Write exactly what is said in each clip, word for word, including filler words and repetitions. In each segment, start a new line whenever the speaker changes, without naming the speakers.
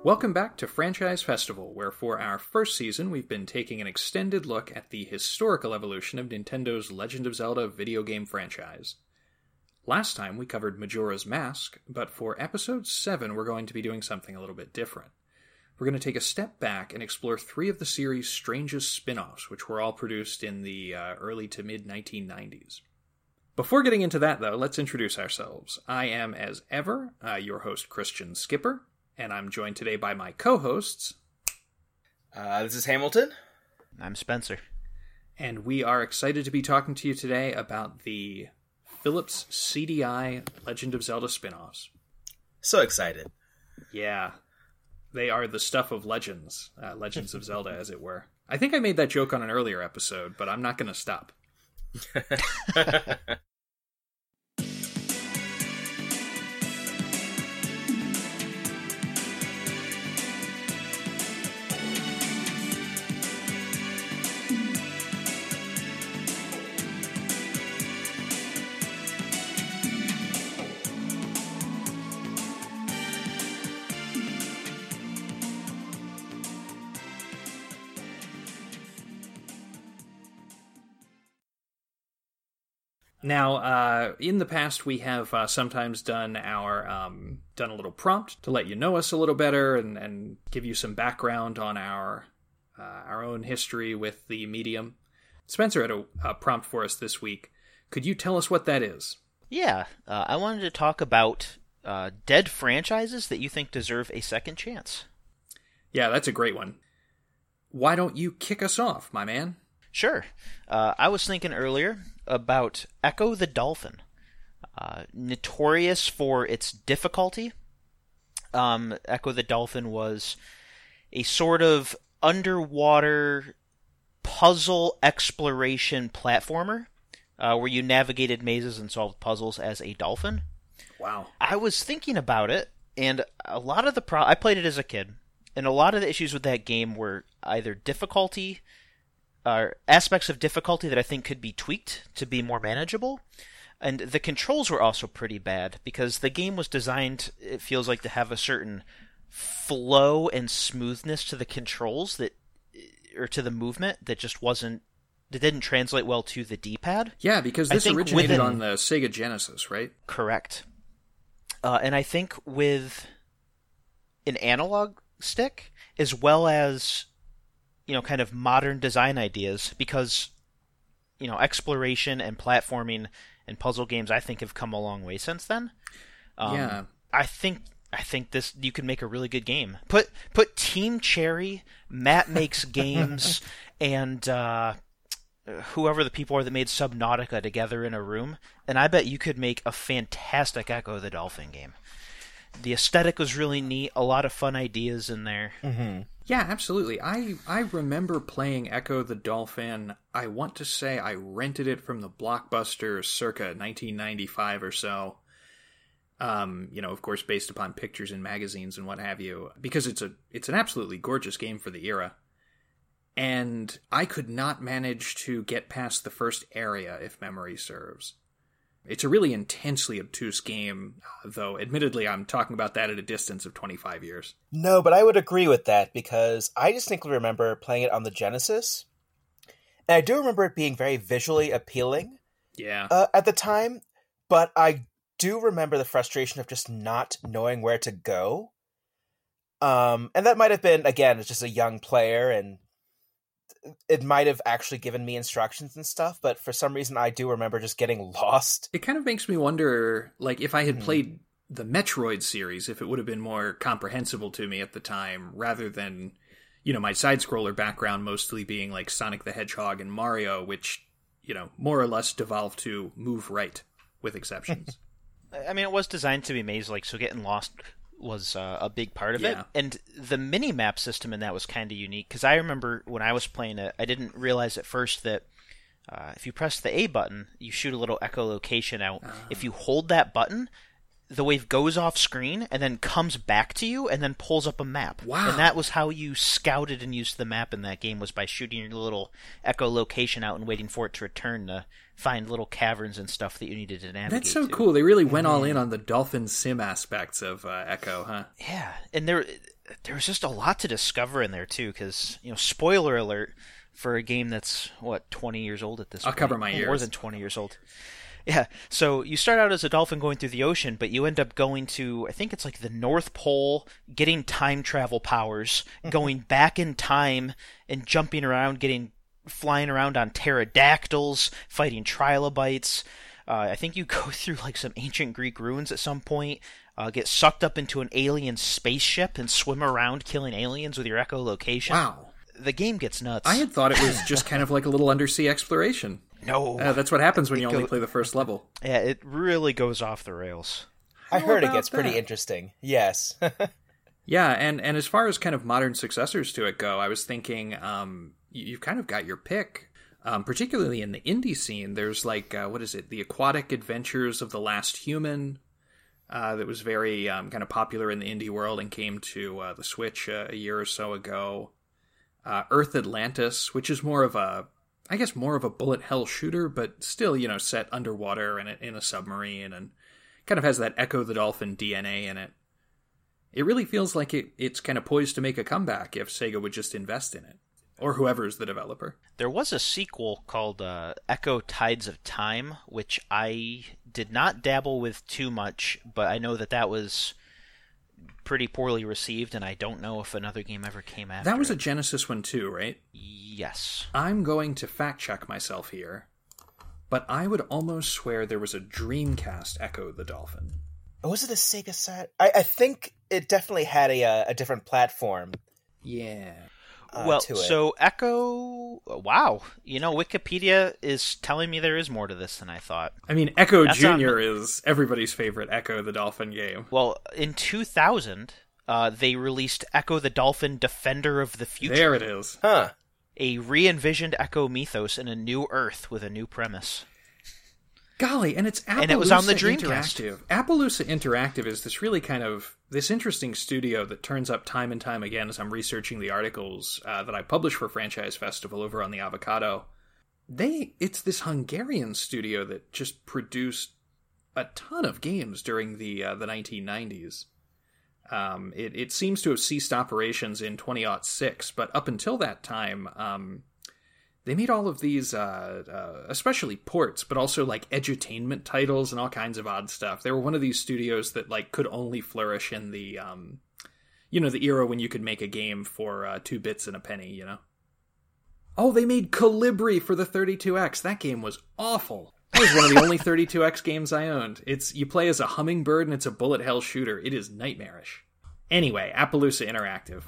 Welcome back to Franchise Festival, where for our first season we've been taking an extended look at the historical evolution of Nintendo's Legend of Zelda video game franchise. Last time we covered Majora's Mask, but for episode seven we're going to be doing something a little bit different. We're going to take a step back and explore three of the series' strangest spin-offs, which were all produced in the uh, early to mid nineteen nineties. Before getting into that, though, let's introduce ourselves. I am, as ever, uh, your host, Christian Skipper. And I'm joined today by my co-hosts.
Uh, this is Hamilton.
I'm Spencer.
And we are excited to be talking to you today about the Philips C D I Legend of Zelda spin-offs.
So excited.
Yeah. They are the stuff of legends. Uh, Legends of Zelda, as it were. I think I made that joke on an earlier episode, but I'm not going to stop. Now, uh, in the past, we have uh, sometimes done our um, done a little prompt to let you know us a little better and, and give you some background on our uh, our own history with the medium. Spencer had a, a prompt for us this week. Could you tell us what that is?
Yeah, uh, I wanted to talk about uh, dead franchises that you think deserve a second chance.
Yeah, that's a great one. Why don't you kick us off, my man?
Sure. Uh, I was thinking earlier about Ecco the Dolphin. Uh, notorious for its difficulty, um, Ecco the Dolphin was a sort of underwater puzzle exploration platformer uh, where you navigated mazes and solved puzzles as a dolphin.
Wow.
I was thinking about it, and a lot of the pro- I played it as a kid, and a lot of the issues with that game were either difficulty, uh, aspects of difficulty that I think could be tweaked to be more manageable, and the controls were also pretty bad, because the game was designed, it feels like, to have a certain flow and smoothness to the controls that, or to the movement that just wasn't, that didn't translate well to the D-pad.
Yeah, because this originated
within,
on the Sega Genesis, right?
Correct. Uh, and I think with an analog stick, as well as, you know, kind of modern design ideas, because, you know, exploration and platforming and puzzle games, I think, have come a long way since then. Um,
yeah.
I think I think this you can make a really good game. Put put Team Cherry, Matt Makes Games, and uh, whoever the people are that made Subnautica together in a room, and I bet you could make a fantastic Ecco the Dolphin game. The aesthetic was really neat, a lot of fun ideas in there.
Mm-hmm. Yeah, absolutely. I, I remember playing Ecco the Dolphin. I want to say I rented it from the Blockbuster circa nineteen ninety-five or so. Um, you know, of course, based upon pictures in magazines and what have you, because it's a it's an absolutely gorgeous game for the era. And I could not manage to get past the first area, if memory serves. It's a really intensely obtuse game, though admittedly I'm talking about that at a distance of twenty-five years.
No, but I would agree with that, because I distinctly remember playing it on the Genesis, and I do remember it being very visually appealing
yeah.
uh, at the time, but I do remember the frustration of just not knowing where to go. Um, and that might have been, again, as just a young player, and it might have actually given me instructions and stuff, but for some reason I do remember just getting lost.
It kind of makes me wonder, like, if I had
mm-hmm.
played the Metroid series, if it would have been more comprehensible to me at the time, rather than, you know, my side-scroller background mostly being like Sonic the Hedgehog and Mario, which, you know, more or less devolved to move right, with exceptions.
I mean, it was designed to be maze-like, so getting lost was uh, a big part of
yeah.
it. And the mini-map system in that was kind of unique, because I remember when I was playing it, I didn't realize at first that uh, if you press the A button, you shoot a little echolocation out. Uh. If you hold that button, the wave goes off screen and then comes back to you and then pulls up a map.
Wow.
And that was how you scouted and used the map in that game, was by shooting your little echolocation out and waiting for it to return to find little caverns and stuff that you needed to navigate.
That's so
to.
cool. They really went all in on the dolphin sim aspects of uh, Ecco, huh?
Yeah. And there, there was just a lot to discover in there too, because, you know, spoiler alert for a game that's, what, twenty years old at this
I'll
point.
cover my ears.
More than twenty years old. Yeah, so you start out as a dolphin going through the ocean, but you end up going to, I think it's like the North Pole, getting time travel powers, going back in time and jumping around, getting flying around on pterodactyls, fighting trilobites. Uh, I think you go through like some ancient Greek ruins at some point, uh, get sucked up into an alien spaceship and swim around killing aliens with your echolocation.
Wow.
The game gets nuts.
I had thought it was just kind of like a little undersea exploration.
No.
Uh, that's what happens when you only
go-
play the first level.
Yeah, it really goes off the rails.
I
How
heard it
about
gets pretty
that?
interesting. Yes.
Yeah, and, and as far as kind of modern successors to it go, I was thinking um, you- you've kind of got your pick. Um, particularly in the indie scene, there's like, uh, what is it, The Aquatic Adventures of the Last Human, uh, that was very um, kind of popular in the indie world and came to uh, the Switch uh, a year or so ago. Uh, Earth Atlantis, which is more of a, I guess more of a bullet hell shooter, but still, you know, set underwater and in a submarine and kind of has that Echo the Dolphin D N A in it. It really feels like it, it's kind of poised to make a comeback if Sega would just invest in it. Or whoever's the developer.
There was a sequel called uh, Echo Tides of Time, which I did not dabble with too much, but I know that that was pretty poorly received, and I don't know if another game ever came after
That was
it.
a Genesis one too, right?
Yes.
I'm going to fact check myself here, but I would almost swear there was a Dreamcast Echo the Dolphin.
Was it a Sega Sat? I, I think it definitely had a uh, a different platform.
Yeah.
Uh,
well,
to it.
so Echo... Wow. You know, Wikipedia is telling me there is more to this than I thought.
I mean, Echo
That's on-
Junior is everybody's favorite Echo the Dolphin game.
Well, in two thousand, uh, they released Echo the Dolphin Defender of the Future.
There it is.
Huh.
A re-envisioned Echo mythos in a new Earth with a new premise.
Golly, and it's Appaloosa
And it was on the Dreamcast.
Interactive. Appaloosa Interactive is this really kind of this interesting studio that turns up time and time again as I'm researching the articles uh, that I publish for Franchise Festival over on the Avocado. They it's this Hungarian studio that just produced a ton of games during the uh, the nineteen nineties. Um, it it seems to have ceased operations in twenty oh six, but up until that time, um, they made all of these, uh, uh, especially ports, but also like edutainment titles and all kinds of odd stuff. They were one of these studios that like could only flourish in the, um, you know, the era when you could make a game for uh, two bits and a penny. You know. Oh, they made Calibri for the thirty-two X. That game was awful. That was one of the only thirty-two X games I owned. It's you play as a hummingbird and it's a bullet hell shooter. It is nightmarish. Anyway, Appaloosa Interactive.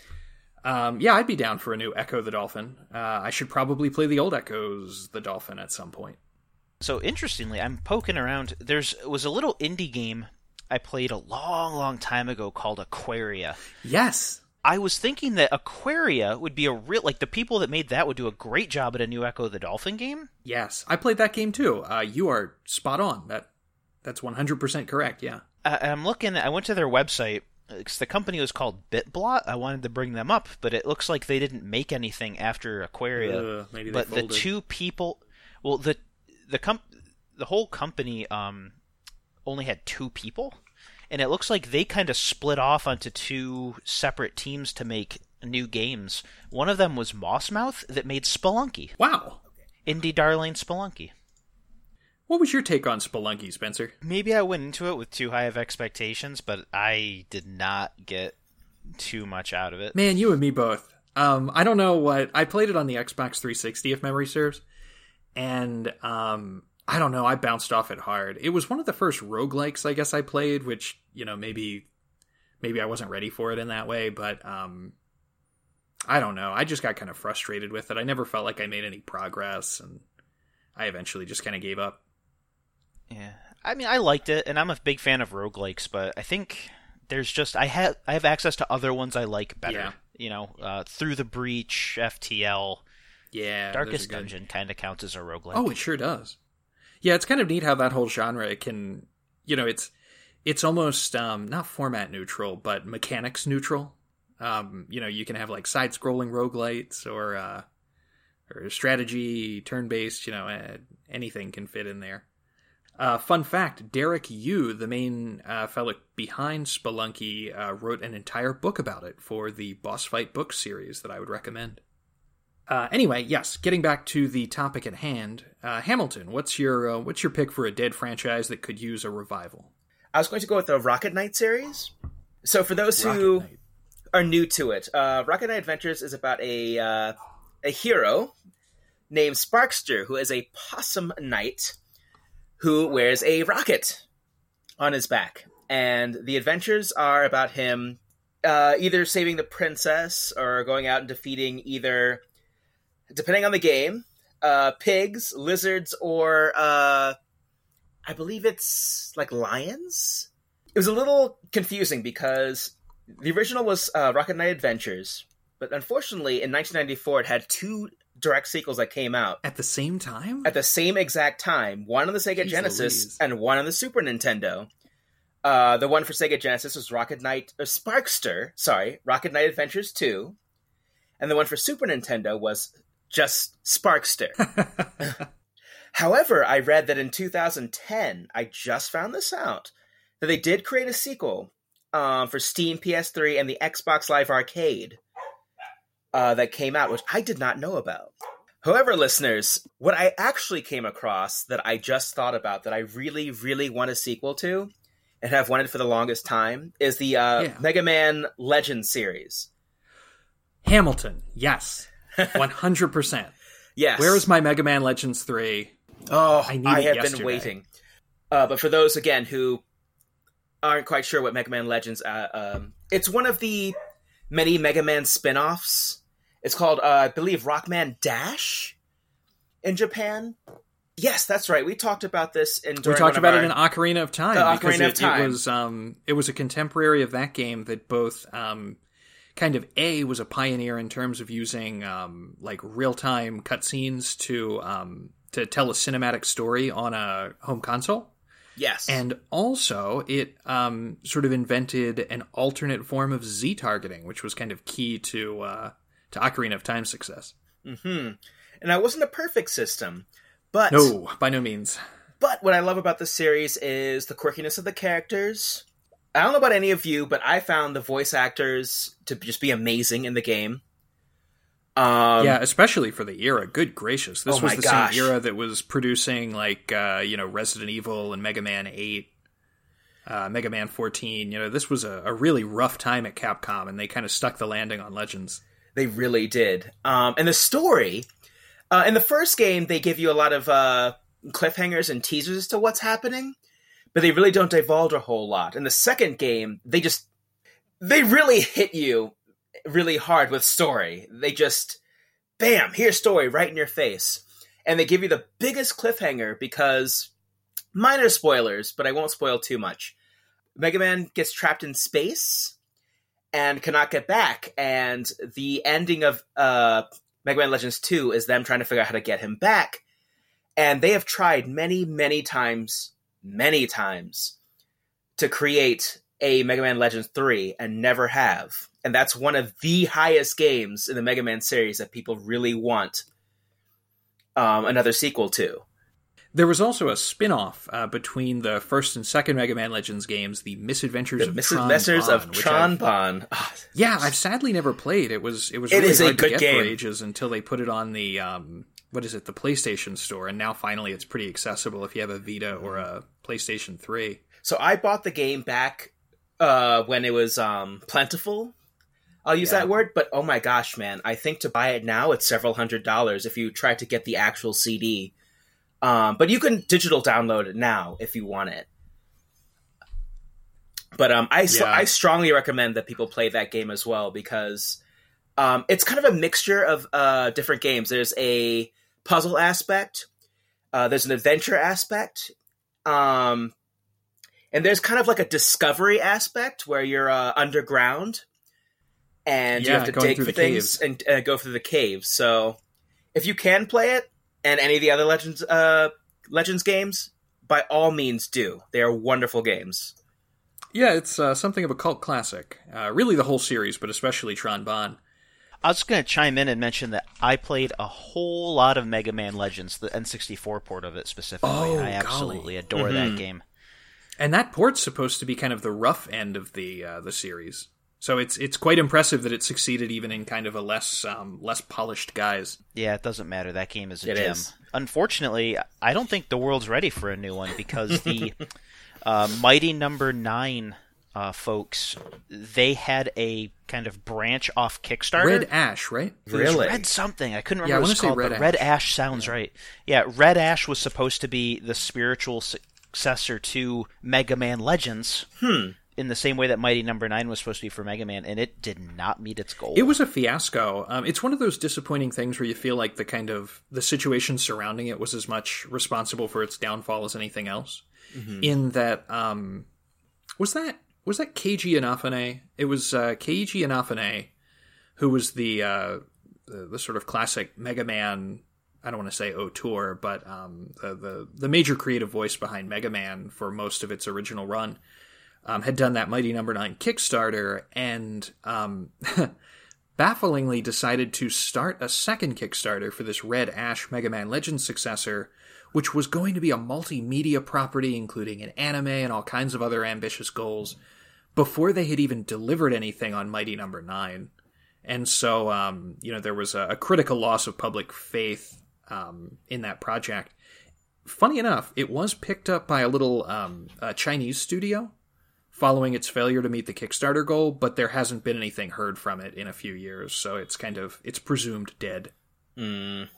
Um, yeah, I'd be down for a new Echo the Dolphin. Uh, I should probably play the old Echoes the Dolphin at some point.
So interestingly, I'm poking around. There's was a little indie game I played a long, long time ago called Aquaria.
Yes.
I was thinking that Aquaria would be a real like the people that made that would do a great job at a new Echo the Dolphin game.
Yes. I played that game too. Uh, you are spot on. That That's one hundred percent correct, yeah.
Uh, I'm looking. I went to their website. 'Cause the company was called BitBlot. I wanted to bring them up, but it looks like they didn't make anything after Aquaria.
Uh, maybe they
but the
folded.
two people, well, the the comp, the whole company um only had two people, and it looks like they kind of split off onto two separate teams to make new games. One of them was Mossmouth that made Spelunky,
Wow.
indie darling Spelunky.
What was your take on Spelunky, Spencer?
Maybe I went into it with too high of expectations, but I did not get too much out of it.
Man, you and me both. Um, I don't know what... I played it on the Xbox three sixty, if memory serves. And, um, I don't know, I bounced off it hard. It was one of the first roguelikes, I guess, I played, which, you know, maybe... Maybe I wasn't ready for it in that way, but, um... I don't know. I just got kind of frustrated with it. I never felt like I made any progress, and I eventually just kind of gave up.
Yeah, I mean, I liked it, and I'm a big fan of roguelikes, but I think there's just I have I have access to other ones I like better.
Yeah.
You know, uh, Through the Breach, F T L,
Yeah, those
Darkest
are good.
Dungeon kind of counts as a roguelike.
Oh, it sure does. Yeah, it's kind of neat how that whole genre can, you know, it's it's almost um, not format neutral, but mechanics neutral. Um, you know, you can have like side-scrolling roguelites or uh, or strategy, turn-based. You know, uh, anything can fit in there. Uh, fun fact, Derek Yu, the main uh, fellow behind Spelunky, uh, wrote an entire book about it for the Boss Fight book series that I would recommend. Uh, anyway, yes, getting back to the topic at hand, uh, Hamilton, what's your uh, what's your pick for a dead franchise that could use a revival?
I was going to go with the Rocket Knight series. So for those
Rocket
who
Knight.
are new to it, uh, Rocket Knight Adventures is about a uh, a hero named Sparkster, who is a possum knight who wears a rocket on his back. And the adventures are about him uh, either saving the princess or going out and defeating either, depending on the game, uh, pigs, lizards, or uh, I believe it's like lions? It was a little confusing because the original was uh, Rocket Knight Adventures, but unfortunately in nineteen ninety-four it had two direct sequels that came out
At the same time?
at the same exact time, one on the Sega
Jeez
Genesis
Louise.
and one on the Super Nintendo. Uh, the one for Sega Genesis was Rocket Knight, or Sparkster, sorry, Rocket Knight Adventures two, and the one for Super Nintendo was just Sparkster. However, I read that in two thousand ten, I just found this out, that they did create a sequel um, for Steam, P S three, and the Xbox Live Arcade uh, that came out, which I did not know about. However, listeners, what I actually came across that I just thought about that I really, really want a sequel to, and have wanted for the longest time, is the uh,
Yeah.
Mega Man Legends series.
Hamilton, yes. one hundred percent.
Yes.
Where is my Mega Man Legends three?
Oh,
I
I,
need
have
it yesterday.
been waiting. Uh, but for those, again, who aren't quite sure what Mega Man Legends, uh, um, it's one of the many Mega Man spin-offs. It's called, uh, I believe, Rockman Dash in Japan. Yes, that's right. We talked about this in
We
during
talked
one of
about
our-
it in Ocarina of Time.
The
because
Ocarina of
it,
Time.
It was, um, it was a contemporary of that game that both um, kind of, A, was a pioneer in terms of using um, like real-time cutscenes to, um, to tell a cinematic story on a home console.
Yes.
And also, it um, sort of invented an alternate form of Z-targeting, which was kind of key to uh, to Ocarina of Time's success.
Mm-hmm. And that wasn't a perfect system. But
No, by no means.
But what I love about this series is the quirkiness of the characters. I don't know about any of you, but I found the voice actors to just be amazing in the game. Um,
Yeah, especially for the era. Good gracious. This
Oh
was
my
the
gosh.
same era that was producing, like, uh, you know, Resident Evil and Mega Man eight, uh, Mega Man fourteen. You know, this was a, a really rough time at Capcom, and they kind of stuck the landing on Legends.
They really did. Um, and the story, uh, in the first game, they give you a lot of uh, cliffhangers and teasers as to what's happening, but they really don't divulge a whole lot. In the second game, they just, they really hit you really hard with story. They just, bam, here's story right in your face. And they give you the biggest cliffhanger because, minor spoilers, but I won't spoil too much. Mega Man gets trapped in space and cannot get back. And the ending of uh, Mega Man Legends two is them trying to figure out how to get him back. And they have tried many, many times, many times to create a Mega Man Legends three and never have. And that's one of the highest games in the Mega Man series that people really want um, another sequel to.
There was also a spin-off uh, between the first and second Mega Man Legends games, the Misadventures
The
of
Miss-
Tron
Messers
Bon,
of
which
Tron
I've-
Bon. Ah,
Yeah, I've sadly never played. It was it was
It
really
is a
hard
good
to get
game.
for ages until they put it on the um, what is it, the PlayStation Store, and now finally it's pretty accessible if you have a Vita or a PlayStation three.
So I bought the game back uh, when it was um, plentiful. I'll use
Yeah.
that word, but oh my gosh, man. I think to buy it now, it's several hundred dollars if you try to get the actual C D. Um, but you can digital download it now if you want it. But um, I,
Yeah.
I strongly recommend that people play that game as well because um, it's kind of a mixture of uh, different games. There's a puzzle aspect, uh, there's an adventure aspect, um, and there's kind of like a discovery aspect where you're uh, underground and you
Yeah,
have to
going
dig
through
for
the
things
caves.
and uh, go through the caves. So if you can play it and any of the other Legends uh, Legends games, by all means do. They are wonderful games.
Yeah, it's uh, something of a cult classic. Uh, really the whole series, but especially Tron Bon.
I was going to chime in and mention that I played a whole lot of Mega Man Legends, the N sixty-four port of it specifically,
oh,
and I absolutely
golly.
adore
mm-hmm.
that game.
And that port's supposed to be kind of the rough end of the uh, the series. So it's it's quite impressive that it succeeded even in kind of a less um, less polished guise.
Yeah, it doesn't matter. That game is a
it
gem.
Is.
Unfortunately, I don't think the world's ready for a new one because the uh, Mighty Number Nine uh, folks, they had a kind of branch off Kickstarter.
Red Ash, right?
It was
Really?
Red something. I couldn't
Yeah,
remember
I
what it's
wanna say
called,
Red
but
Ash.
Red Ash sounds yeah. right. Yeah, Red Ash was supposed to be the spiritual successor to Mega Man Legends.
Hmm.
In the same way that Mighty Number Nine was supposed to be for Mega Man, and it did not meet its goal.
It was a fiasco. Um, it's one of those disappointing things where you feel like the kind of the situation surrounding it was as much responsible for its downfall as anything else. Mm-hmm. In that, um, was that was that Keiji Inafune? It was uh, Keiji Inafune, who was the, uh, the the sort of classic Mega Man. I don't want to say auteur, but um, the, the the major creative voice behind Mega Man for most of its original run. Um, had done that Mighty Number Nine Kickstarter, and um, bafflingly decided to start a second Kickstarter for this Red Ash Mega Man Legends successor, which was going to be a multimedia property, including an anime and all kinds of other ambitious goals, before they had even delivered anything on Mighty Number Nine. And so, um, you know, there was a, a critical loss of public faith um, in that project. Funny enough, it was picked up by a little um, a Chinese studio following its failure to meet the Kickstarter goal, but there hasn't been anything heard from it in a few years, so it's kind of, it's presumed dead.
Mm.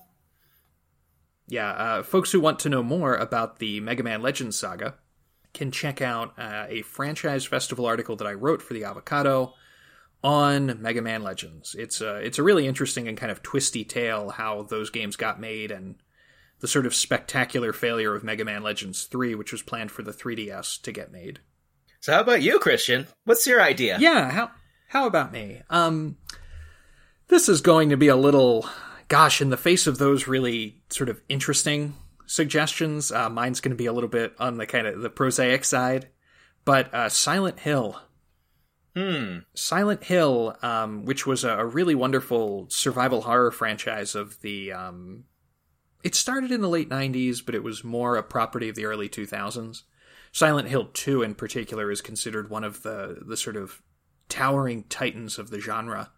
Yeah, uh, folks who want to know more about the Mega Man Legends saga can check out uh, a Franchise Festival article that I wrote for the Avocado on Mega Man Legends. It's a, it's a really interesting and kind of twisty tale how those games got made, and the sort of spectacular failure of Mega Man Legends three, which was planned for the three D S to get made.
So how about you, Christian? What's your idea?
Yeah, how how about me? Um, this is going to be a little, gosh, in the face of those really sort of interesting suggestions, uh, mine's going to be a little bit on the kind of the prosaic side. But uh, Silent Hill.
Hmm.
Silent Hill, um, which was a, a really wonderful survival horror franchise of the... Um, it started in the late nineties, but it was more a property of the early two thousands. Silent Hill two, in particular, is considered one of the, the sort of towering titans of the genre.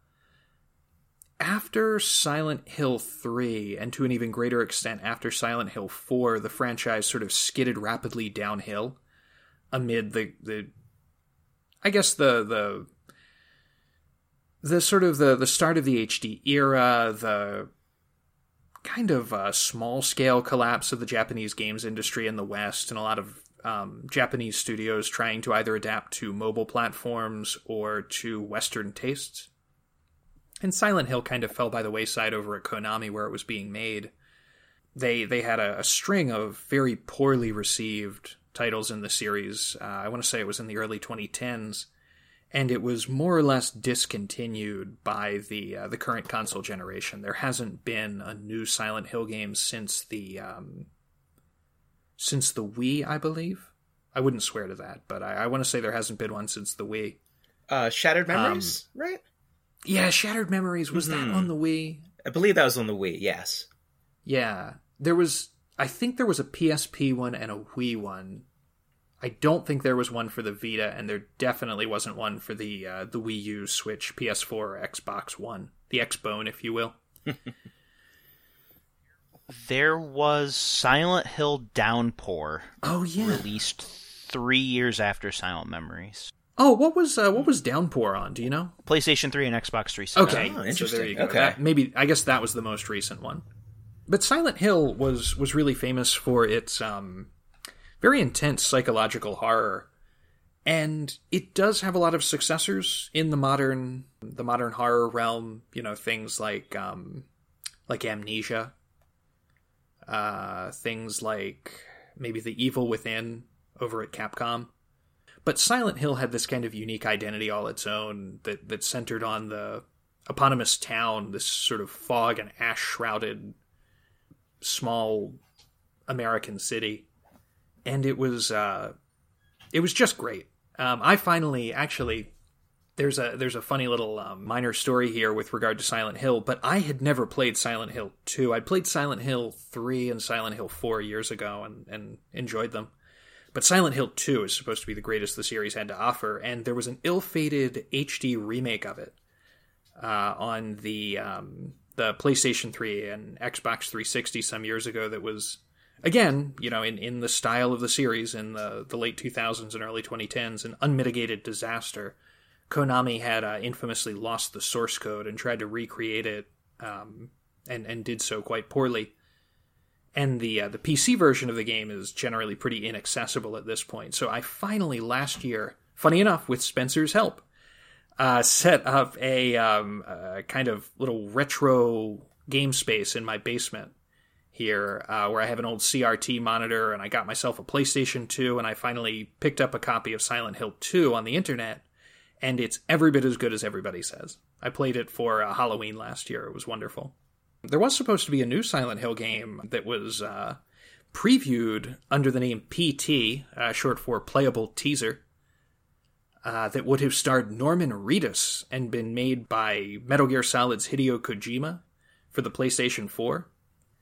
After Silent Hill three, and to an even greater extent after Silent Hill four, the franchise sort of skidded rapidly downhill amid the, the I guess, the the the sort of the, the start of the H D era, the kind of uh, small-scale collapse of the Japanese games industry in the West, and a lot of Um, Japanese studios trying to either adapt to mobile platforms or to Western tastes. And Silent Hill kind of fell by the wayside over at Konami where it was being made. They they had a, a string of very poorly received titles in the series. Uh, I want to say it was in the early twenty tens, and it was more or less discontinued by the uh, the current console generation. There hasn't been a new Silent Hill game since the... Um, Since the Wii, I believe. I wouldn't swear to that, but I, I want to say there hasn't been one since the Wii.
Uh, Shattered Memories, um, right?
Yeah, Shattered Memories. Was mm-hmm. that on the Wii?
I believe that was on the Wii, yes.
Yeah. There was... I think there was a P S P one and a Wii one. I don't think there was one for the Vita, and there definitely wasn't one for the uh, the Wii U, Switch, P S four, or Xbox One. The X-Bone, if you will.
There was Silent Hill Downpour.
Oh yeah,
released three years after Silent Memories.
Oh, what was uh, what was Downpour on? Do you know?
PlayStation three and Xbox three sixty.
Okay,
oh, interesting.
So there you go.
Okay,
that, maybe I guess that was the most recent one. But Silent Hill was was really famous for its um, very intense psychological horror, and it does have a lot of successors in the modern the modern horror realm. You know, things like um, like Amnesia. Uh, things like maybe The Evil Within over at Capcom. But Silent Hill had this kind of unique identity all its own that, that centered on the eponymous town, this sort of fog and ash-shrouded small American city. And it was uh, it was just great. Um, I finally, actually, There's a there's a funny little um, minor story here with regard to Silent Hill, but I had never played Silent Hill two. I played Silent Hill three and Silent Hill four years ago and, and enjoyed them. But Silent Hill two is supposed to be the greatest the series had to offer, and there was an ill-fated H D remake of it uh, on the um, the PlayStation three and Xbox three sixty some years ago that was, again, you know, in, in the style of the series in the, the late two thousands and early twenty tens, an unmitigated disaster. Konami had uh, infamously lost the source code and tried to recreate it, um, and and did so quite poorly. And the uh, the P C version of the game is generally pretty inaccessible at this point. So I finally last year, funny enough, with Spencer's help, uh, set up a, um, a kind of little retro game space in my basement here, uh, where I have an old C R T monitor, and I got myself a PlayStation two, and I finally picked up a copy of Silent Hill two on the internet. And it's every bit as good as everybody says. I played it for uh, Halloween last year. It was wonderful. There was supposed to be a new Silent Hill game that was uh, previewed under the name P T, uh, short for Playable Teaser, uh, that would have starred Norman Reedus and been made by Metal Gear Solid's Hideo Kojima for the PlayStation four.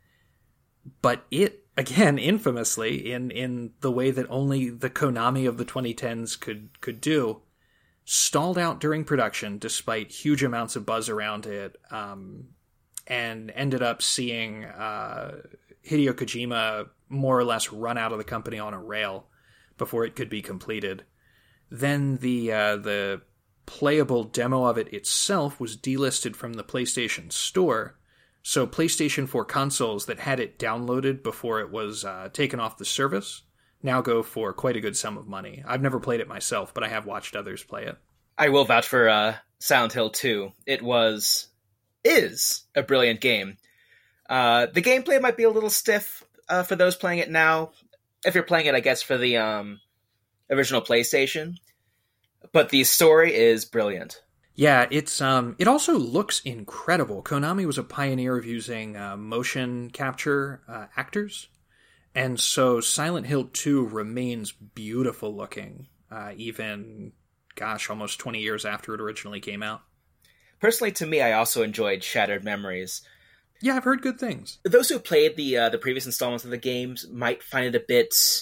But it, again, infamously, in, in the way that only the Konami of the twenty tens could, could do, stalled out during production despite huge amounts of buzz around it, um, and ended up seeing uh, Hideo Kojima more or less run out of the company on a rail before it could be completed. Then the uh, the playable demo of it itself was delisted from the PlayStation Store, so PlayStation four consoles that had it downloaded before it was uh, taken off the service now go for quite a good sum of money. I've never played it myself, but I have watched others play it.
I will vouch for uh, Silent Hill two. It was, is a brilliant game. Uh, the gameplay might be a little stiff uh, for those playing it now. If you're playing it, I guess, for the um, original PlayStation. But the story is brilliant.
Yeah, it's um, it also looks incredible. Konami was a pioneer of using uh, motion capture uh, actors. And so Silent Hill two remains beautiful looking, uh, even, gosh, almost twenty years after it originally came out.
Personally, to me, I also enjoyed Shattered Memories.
Yeah, I've heard good things.
Those who played the uh, the previous installments of the games might find it a bit,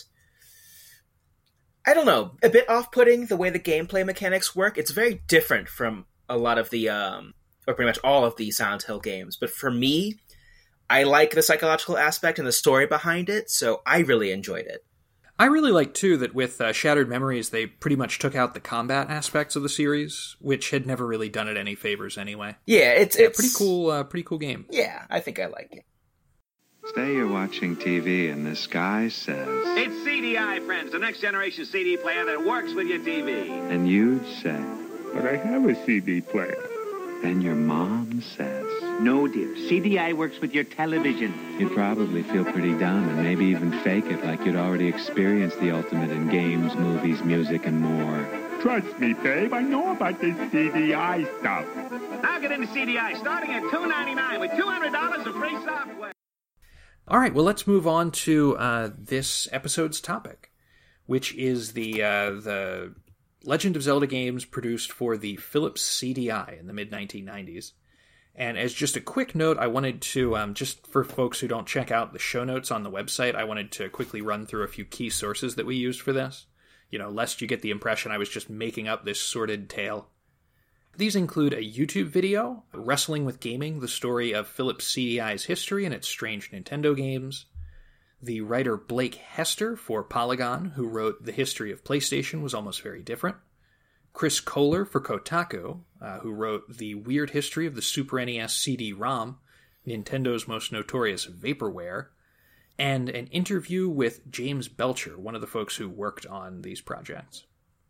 I don't know, a bit off-putting the way the gameplay mechanics work. It's very different from a lot of the, um, or pretty much all of the Silent Hill games. But for me, I like the psychological aspect and the story behind it, so I really enjoyed it.
I really like, too, that with uh, Shattered Memories, they pretty much took out the combat aspects of the series, which had never really done it any favors anyway.
Yeah, it's...
Yeah,
it's
pretty cool, uh, pretty cool game.
Yeah, I think I like it.
Say you're watching T V and this guy says...
It's C D I, friends, the next generation C D player that works with your T V.
And you'd say...
But I have a C D player.
Then your mom says...
No, dear. C D I works with your television.
You'd probably feel pretty dumb and maybe even fake it like you'd already experienced the ultimate in games, movies, music, and more.
Trust me, babe. I know about this C D I stuff.
Now get into C D I starting at two ninety-nine with two hundred dollars of free software.
All right, well, let's move on to uh, this episode's topic, which is the uh, the Legend of Zelda games produced for the Philips C D I in the mid nineteen nineties. And as just a quick note, I wanted to, um, just for folks who don't check out the show notes on the website, I wanted to quickly run through a few key sources that we used for this. You know, lest you get the impression I was just making up this sordid tale. These include a YouTube video, Wrestling with Gaming, the story of Philips C D I's history and its strange Nintendo games. The writer Blake Hester for Polygon, who wrote The History of PlayStation, was almost very different. Chris Kohler for Kotaku, uh, who wrote The Weird History of the Super N E S C D ROM, Nintendo's most notorious vaporware, and an interview with James Belcher, one of the folks who worked on these projects.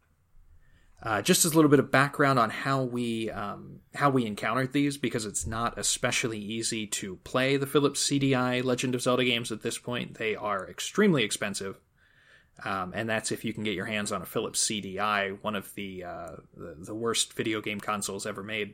Uh, just as a little bit of background on how we um, how we encountered these, because it's not especially easy to play the Philips C D I Legend of Zelda games at this point. They are extremely expensive. Um, and that's if you can get your hands on a Philips C D I, one of the, uh, the the worst video game consoles ever made.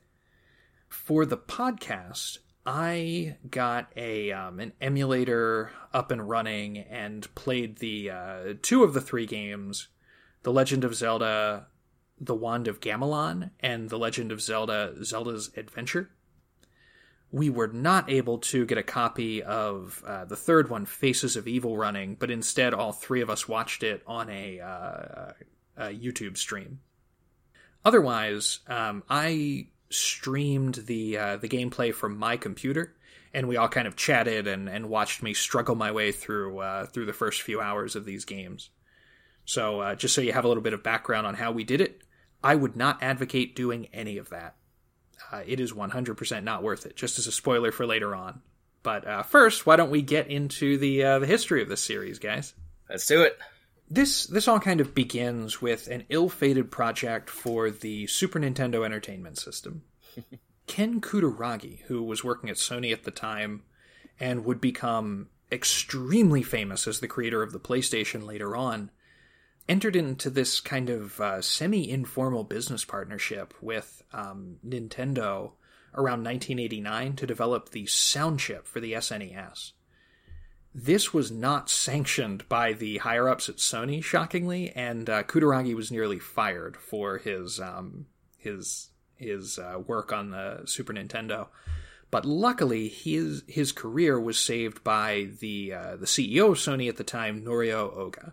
For the podcast, I got a um, an emulator up and running and played the uh, two of the three games, The Legend of Zelda The Wand of Gamelon and The Legend of Zelda, Zelda's Adventure. We were not able to get a copy of uh, the third one, Faces of Evil, running, but instead all three of us watched it on a, uh, a YouTube stream. Otherwise, um, I streamed the uh, the gameplay from my computer, and we all kind of chatted and, and watched me struggle my way through uh, through the first few hours of these games. So uh, just so you have a little bit of background on how we did it, I would not advocate doing any of that. Uh, it is one hundred percent not worth it, just as a spoiler for later on. But uh, first, why don't we get into the uh, the history of this series, guys?
Let's do it.
This this all kind of begins with an ill-fated project for the Super Nintendo Entertainment System. Ken Kutaragi, who was working at Sony at the time and would become extremely famous as the creator of the PlayStation later on, entered into this kind of uh, semi-informal business partnership with um, Nintendo around nineteen eighty-nine to develop the sound chip for the S N E S. This was not sanctioned by the higher-ups at Sony, shockingly, and uh, Kutaragi was nearly fired for his um, his his uh, work on the Super Nintendo. But luckily, his his career was saved by the uh, the C E O of Sony at the time, Norio Oga.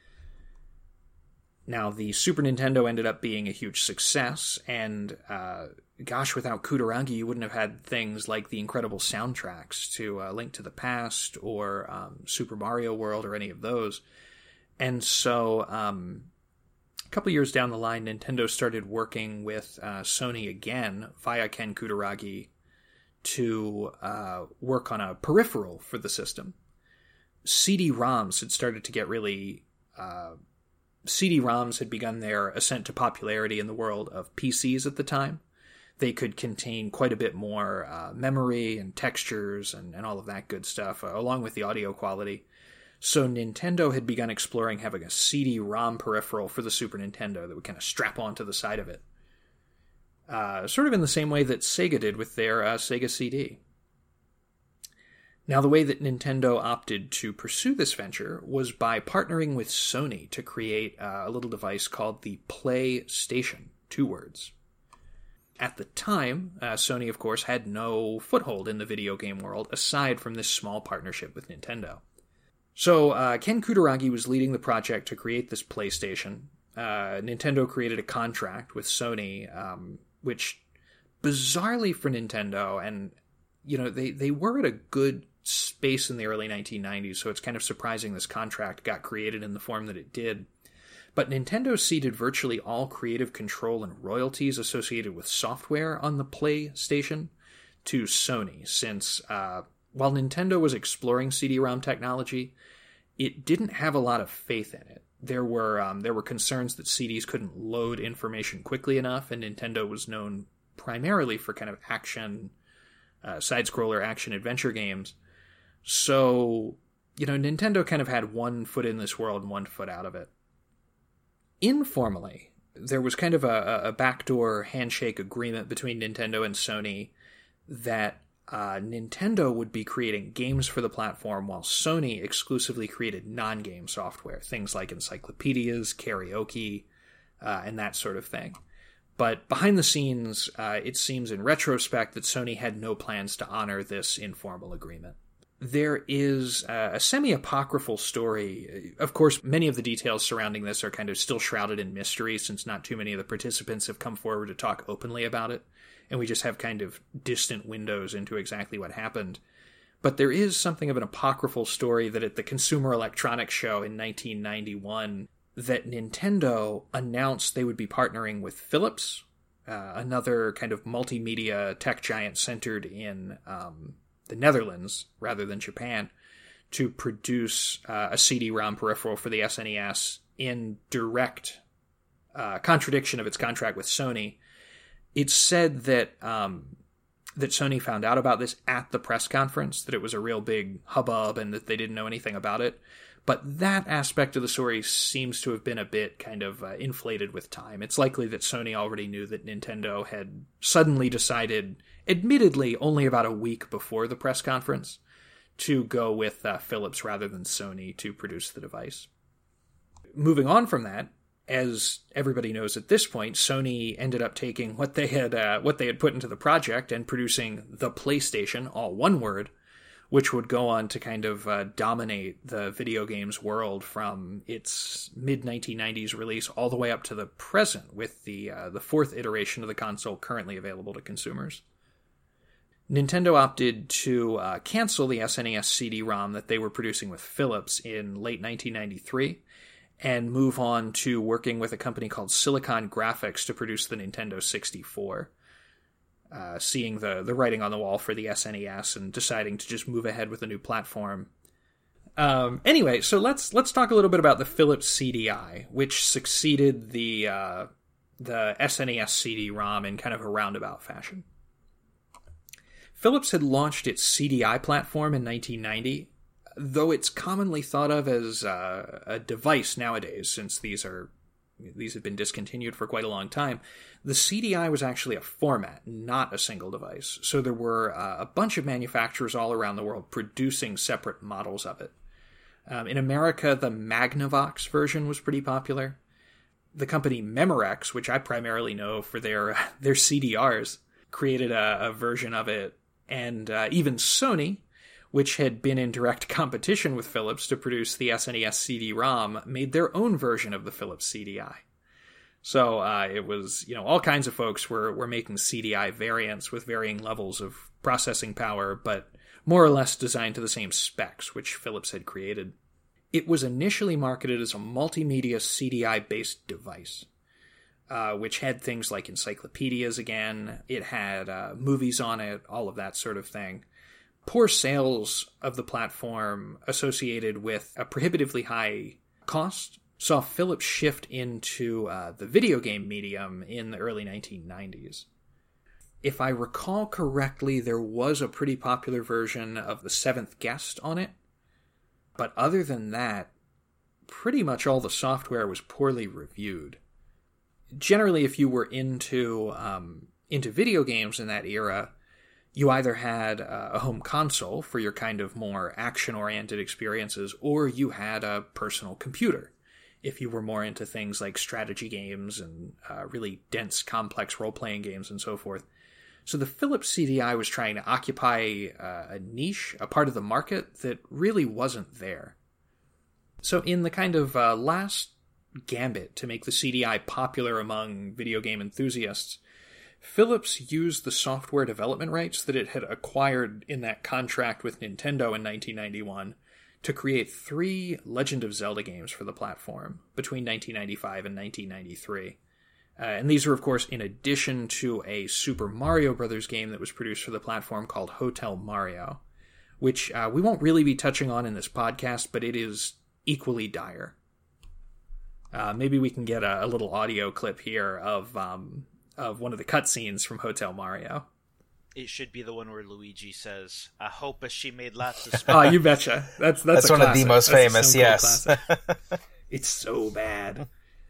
Now, the Super Nintendo ended up being a huge success, and uh, gosh, without Kutaragi, you wouldn't have had things like the incredible soundtracks to uh, Link to the Past or um, Super Mario World or any of those. And so, um, a couple years down the line, Nintendo started working with uh, Sony again via Ken Kutaragi to uh, work on a peripheral for the system. C D-ROMs had started to get really... Uh, C D-ROMs had begun their ascent to popularity in the world of P Cs at the time. They could contain quite a bit more uh, memory and textures and, and all of that good stuff, uh, along with the audio quality. So Nintendo had begun exploring having a C D-ROM peripheral for the Super Nintendo that would kind of strap onto the side of it. Uh, sort of in the same way that Sega did with their uh, Sega C D. Now, the way that Nintendo opted to pursue this venture was by partnering with Sony to create uh, a little device called the PlayStation, two words. At the time, uh, Sony, of course, had no foothold in the video game world aside from this small partnership with Nintendo. So, uh, Ken Kutaragi was leading the project to create this PlayStation. Uh, Nintendo created a contract with Sony, um, which, bizarrely for Nintendo, and, you know, they, they were at a good space in the early nineteen nineties, so it's kind of surprising this contract got created in the form that it did. But Nintendo ceded virtually all creative control and royalties associated with software on the PlayStation to Sony, since uh, while Nintendo was exploring C D-ROM technology, it didn't have a lot of faith in it. There were um, there were concerns that C Ds couldn't load information quickly enough, and Nintendo was known primarily for kind of action, uh, side-scroller action-adventure games. So, you know, Nintendo kind of had one foot in this world and one foot out of it. Informally, there was kind of a, a backdoor handshake agreement between Nintendo and Sony that uh, Nintendo would be creating games for the platform while Sony exclusively created non-game software, things like encyclopedias, karaoke, uh, and that sort of thing. But behind the scenes, uh, it seems in retrospect that Sony had no plans to honor this informal agreement. There is a semi-apocryphal story. Of course, many of the details surrounding this are kind of still shrouded in mystery, since not too many of the participants have come forward to talk openly about it, and we just have kind of distant windows into exactly what happened. But there is something of an apocryphal story that at the Consumer Electronics Show in nineteen ninety-one, that Nintendo announced they would be partnering with Philips, uh, another kind of multimedia tech giant centered in... Um, the Netherlands, rather than Japan, to produce uh, a C D-ROM peripheral for the S N E S in direct uh, contradiction of its contract with Sony. It's said that um, that Sony found out about this at the press conference, that it was a real big hubbub and that they didn't know anything about it. But that aspect of the story seems to have been a bit kind of uh, inflated with time. It's likely that Sony already knew that Nintendo had suddenly decided, admittedly only about a week before the press conference, to go with uh, Philips rather than Sony to produce the device. Moving on from that, as everybody knows at this point, Sony ended up taking what they had uh, what they had put into the project and producing the PlayStation, all one word, which would go on to kind of uh, dominate the video games world from its mid nineteen nineties release all the way up to the present, with the uh, the fourth iteration of the console currently available to consumers. Nintendo opted to uh, cancel the S N E S C D ROM that they were producing with Philips in late nineteen ninety-three and move on to working with a company called Silicon Graphics to produce the Nintendo sixty-four, uh, seeing the, the writing on the wall for the S N E S and deciding to just move ahead with a new platform. Um, anyway, so let's let's talk a little bit about the Philips C D I, which succeeded the uh, the S N E S C D ROM in kind of a roundabout fashion. Philips had launched its C D I platform in nineteen ninety, though it's commonly thought of as uh, a device nowadays, since these are these have been discontinued for quite a long time. The C D I was actually a format, not a single device. So there were uh, a bunch of manufacturers all around the world producing separate models of it. Um, in America, the Magnavox version was pretty popular. The company Memorex, which I primarily know for their their C D Rs, created a, a version of it. And uh, even Sony, which had been in direct competition with Philips to produce the S N E S C D ROM, made their own version of the Philips C D I. So uh, it was, you know, all kinds of folks were, were making C D I variants with varying levels of processing power, but more or less designed to the same specs, which Philips had created. It was initially marketed as a multimedia C D I-based device, uh, which had things like encyclopedias again. It had uh, movies on it, all of that sort of thing. Poor sales of the platform associated with a prohibitively high cost saw Philips shift into uh, the video game medium in the early nineteen nineties. If I recall correctly, there was a pretty popular version of The Seventh Guest on it, but other than that, pretty much all the software was poorly reviewed. Generally, if you were into um, into video games in that era, you either had a home console for your kind of more action-oriented experiences, or you had a personal computer if you were more into things like strategy games and uh, really dense, complex role-playing games and so forth. So the Philips C D I was trying to occupy uh, a niche, a part of the market that really wasn't there. So in the kind of uh, last gambit to make the C D I popular among video game enthusiasts, Philips used the software development rights that it had acquired in that contract with Nintendo in nineteen ninety-one to create three Legend of Zelda games for the platform between nineteen ninety-five and nineteen ninety-three. Uh, and these are, of course, in addition to a Super Mario Brothers game that was produced for the platform called Hotel Mario, which uh, we won't really be touching on in this podcast, but it is equally dire. Uh, maybe we can get a, a little audio clip here of um, of one of the cutscenes from Hotel Mario.
It should be the one where Luigi says, "I hope as she made lots of."
Oh, you betcha! That's that's,
that's
a
one
classic.
of the most
that's
famous. Yes,
it's so bad.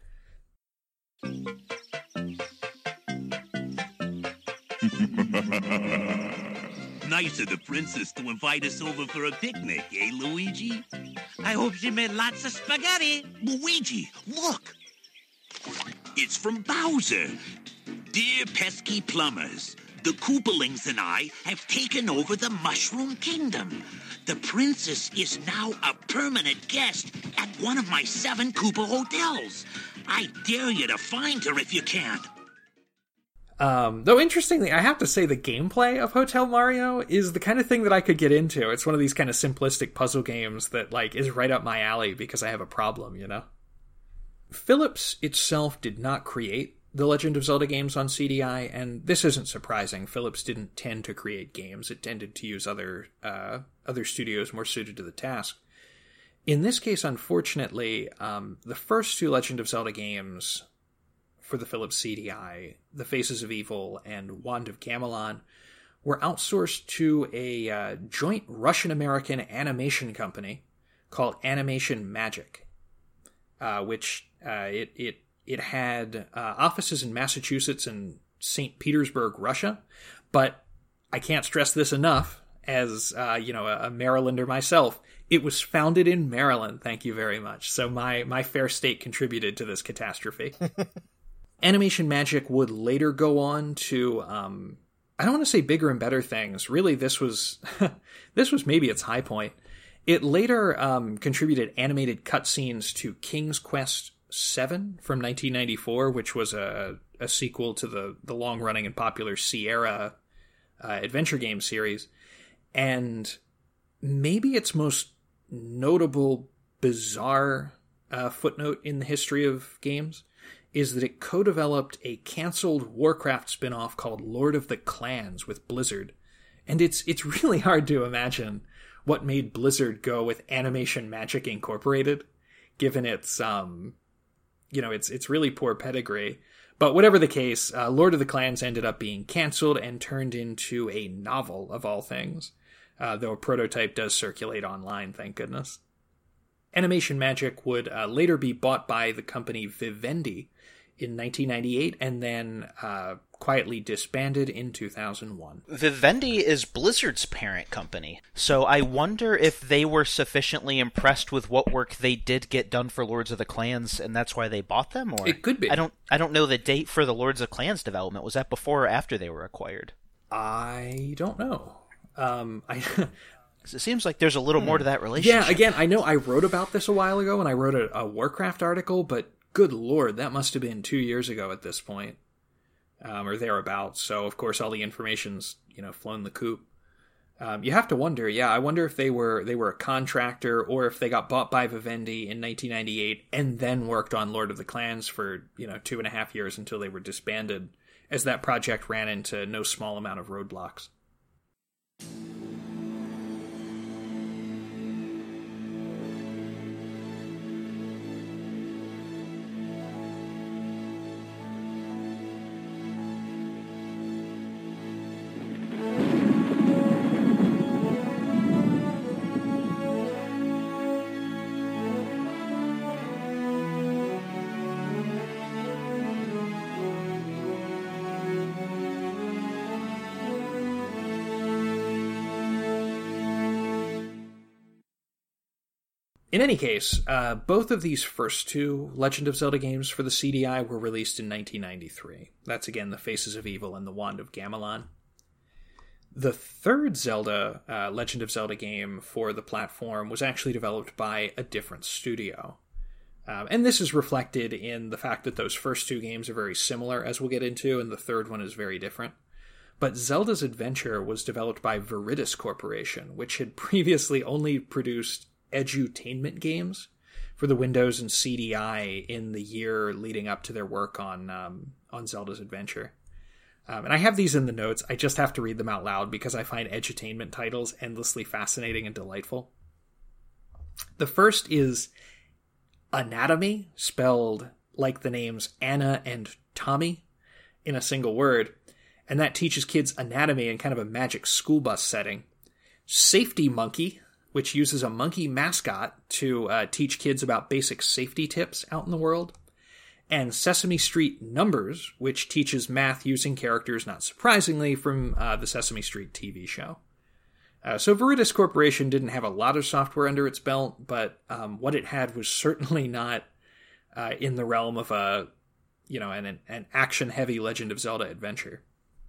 Nice of the princess to invite us over for a picnic, eh, Luigi? I hope she made lots of spaghetti. Luigi, look! It's from Bowser. Dear pesky plumbers, the Koopalings and I have taken over the Mushroom Kingdom. The princess is now a permanent guest at one of my seven Koopa hotels. I dare you to find her if you can.
Um, though interestingly, I have to say the gameplay of Hotel Mario is the kind of thing that I could get into. It's one of these kind of simplistic puzzle games that like is right up my alley because I have a problem, you know? Philips itself did not create the Legend of Zelda games on C D I, and this isn't surprising. Philips didn't tend to create games. It tended to use other uh, other studios more suited to the task. In this case, unfortunately, um, the first two Legend of Zelda games for the Philips C D I, The Faces of Evil and Wand of Gamelon, were outsourced to a uh, joint Russian-American animation company called Animation Magic, uh, which uh, it it it had uh, offices in Massachusetts and Saint Petersburg, Russia. But I can't stress this enough. as uh, you know, a, a Marylander myself, it was founded in Maryland. Thank you very much. So my my fair state contributed to this catastrophe. Animation Magic would later go on to, um, I don't want to say bigger and better things. Really, this was this was maybe its high point. It later um, contributed animated cutscenes to King's Quest seven from nineteen ninety-four, which was a, a sequel to the, the long-running and popular Sierra uh, adventure game series. And maybe its most notable, bizarre uh, footnote in the history of games is that it co-developed a canceled Warcraft spin-off called Lord of the Clans with Blizzard. And it's it's really hard to imagine what made Blizzard go with Animation Magic Incorporated, given its, um, you know, its its really poor pedigree. But whatever the case, uh, Lord of the Clans ended up being canceled and turned into a novel, of all things. Uh, though a prototype does circulate online, thank goodness. Animation Magic would uh, later be bought by the company Vivendi in nineteen ninety-eight and then uh, quietly disbanded in two thousand one.
Vivendi is Blizzard's parent company, so I wonder if they were sufficiently impressed with what work they did get done for Lords of the Clans, and that's why they bought them. Or
it could be.
I don't. I don't know the date for the Lords of the Clans development. Was that before or after they were acquired?
I don't know. Um, I.
It seems like there's a little more to that relationship.
Yeah, again, I know I wrote about this a while ago, and I wrote a, a Warcraft article, but good lord, that must have been two years ago at this point, um, or thereabouts. So, of course, all the information's, you know, flown the coop. Um, you have to wonder, yeah, I wonder if they were they were a contractor, or if they got bought by Vivendi in nineteen ninety-eight and then worked on Lord of the Clans for, you know, two and a half years until they were disbanded, as that project ran into no small amount of roadblocks. In any case, uh, both of these first two Legend of Zelda games for the C D I were released in nineteen ninety-three. That's again the Faces of Evil and the Wand of Gamelon. The third Zelda, uh, Legend of Zelda game for the platform was actually developed by a different studio. Um, and this is reflected in the fact that those first two games are very similar, as we'll get into, and the third one is very different. But Zelda's Adventure was developed by Viridis Corporation, which had previously only produced edutainment games for the Windows and C D I in the year leading up to their work on um, on Zelda's Adventure. Um, and I have these in the notes. I just have to read them out loud because I find edutainment titles endlessly fascinating and delightful. The first is Anatomy, spelled like the names Anna and Tommy in a single word. And that teaches kids anatomy in kind of a magic school bus setting. Safety Monkey, which uses a monkey mascot to uh, teach kids about basic safety tips out in the world. And Sesame Street Numbers, which teaches math using characters, not surprisingly, from uh, the Sesame Street T V show. Uh, so Viridis Corporation didn't have a lot of software under its belt, but um, what it had was certainly not uh, in the realm of a, you know, an, an action-heavy Legend of Zelda adventure.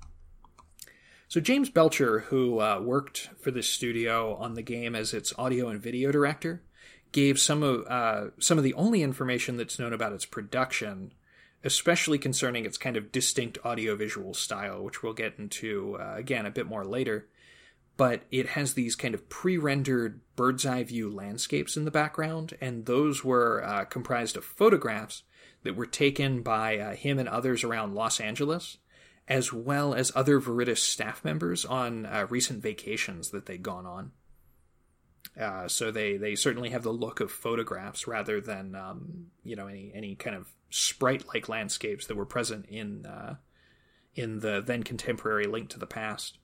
So James Belcher, who uh, worked for this studio on the game as its audio and video director, gave some of uh, some of the only information that's known about its production, especially concerning its kind of distinct audiovisual style, which we'll get into, uh, again, a bit more later. But it has these kind of pre-rendered bird's-eye view landscapes in the background, and those were uh, comprised of photographs that were taken by uh, him and others around Los Angeles, as well as other Viridis staff members on uh, recent vacations that they'd gone on. Uh, so they, they certainly have the look of photographs rather than um, you know any any kind of sprite-like landscapes that were present in uh, in the then contemporary Link to the Past.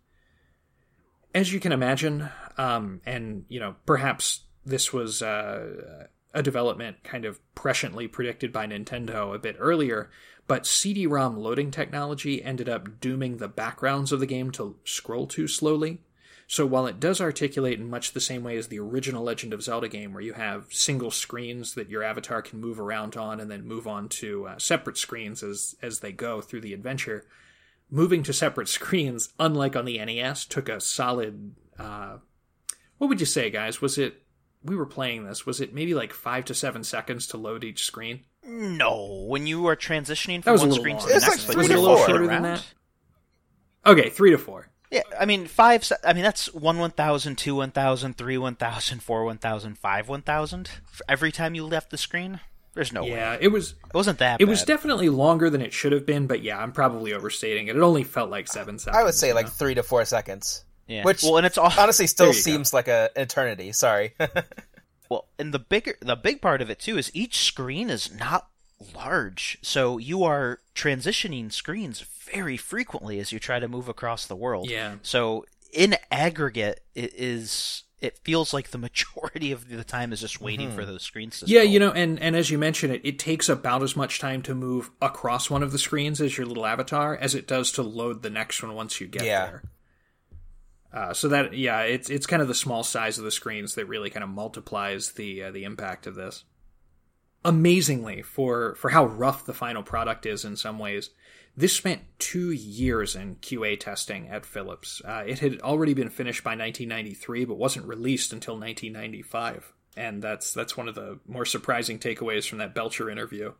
As you can imagine, um, and you know perhaps this was uh, a development kind of presciently predicted by Nintendo a bit earlier, but C D ROM loading technology ended up dooming the backgrounds of the game to scroll too slowly. So while it does articulate in much the same way as the original Legend of Zelda game, where you have single screens that your avatar can move around on and then move on to uh, separate screens as, as they go through the adventure, moving to separate screens, unlike on the N E S, took a solid... Uh, what would you say, guys? Was it... We were playing this. Was it maybe like five to seven seconds to load each screen?
No. When you are transitioning
That
from
was a
one
little
screen
long.
to the
It's
next,
like
like,
three
you
to
load
four.
it
Shorter than
around.
that? Okay, three to four.
Yeah, I mean, five, se- I mean, that's one one thousand, two one thousand, three one thousand, four one thousand, five one thousand. Every time you left the screen? There's no way.
Yeah, it was...
It wasn't that
It
bad.
was definitely longer than it should have been, but yeah, I'm probably overstating it. It only felt like seven seconds.
I would say
you
like
know?
three to four seconds.
Yeah.
Which
well, and it's all,
honestly still
There you go.
seems like a, an eternity. Sorry.
well, and the bigger, the big part of it too is each screen is not large, so you are transitioning screens very frequently as you try to move across the world.
Yeah.
So in aggregate, it is it feels like the majority of the time is just waiting for those screens to
Yeah,
scroll.
you know, and, and as you mentioned, it, it takes about as much time to move across one of the screens as your little avatar as it does to load the next one once you get
Yeah.
there. Uh, so that, yeah, it's it's kind of the small size of the screens that really kind of multiplies the uh, the impact of this. Amazingly, for, for how rough the final product is in some ways, this spent two years in Q A testing at Philips. Uh, it had already been finished by nineteen ninety-three, but wasn't released until nineteen ninety-five. And that's that's one of the more surprising takeaways from that Belcher interview.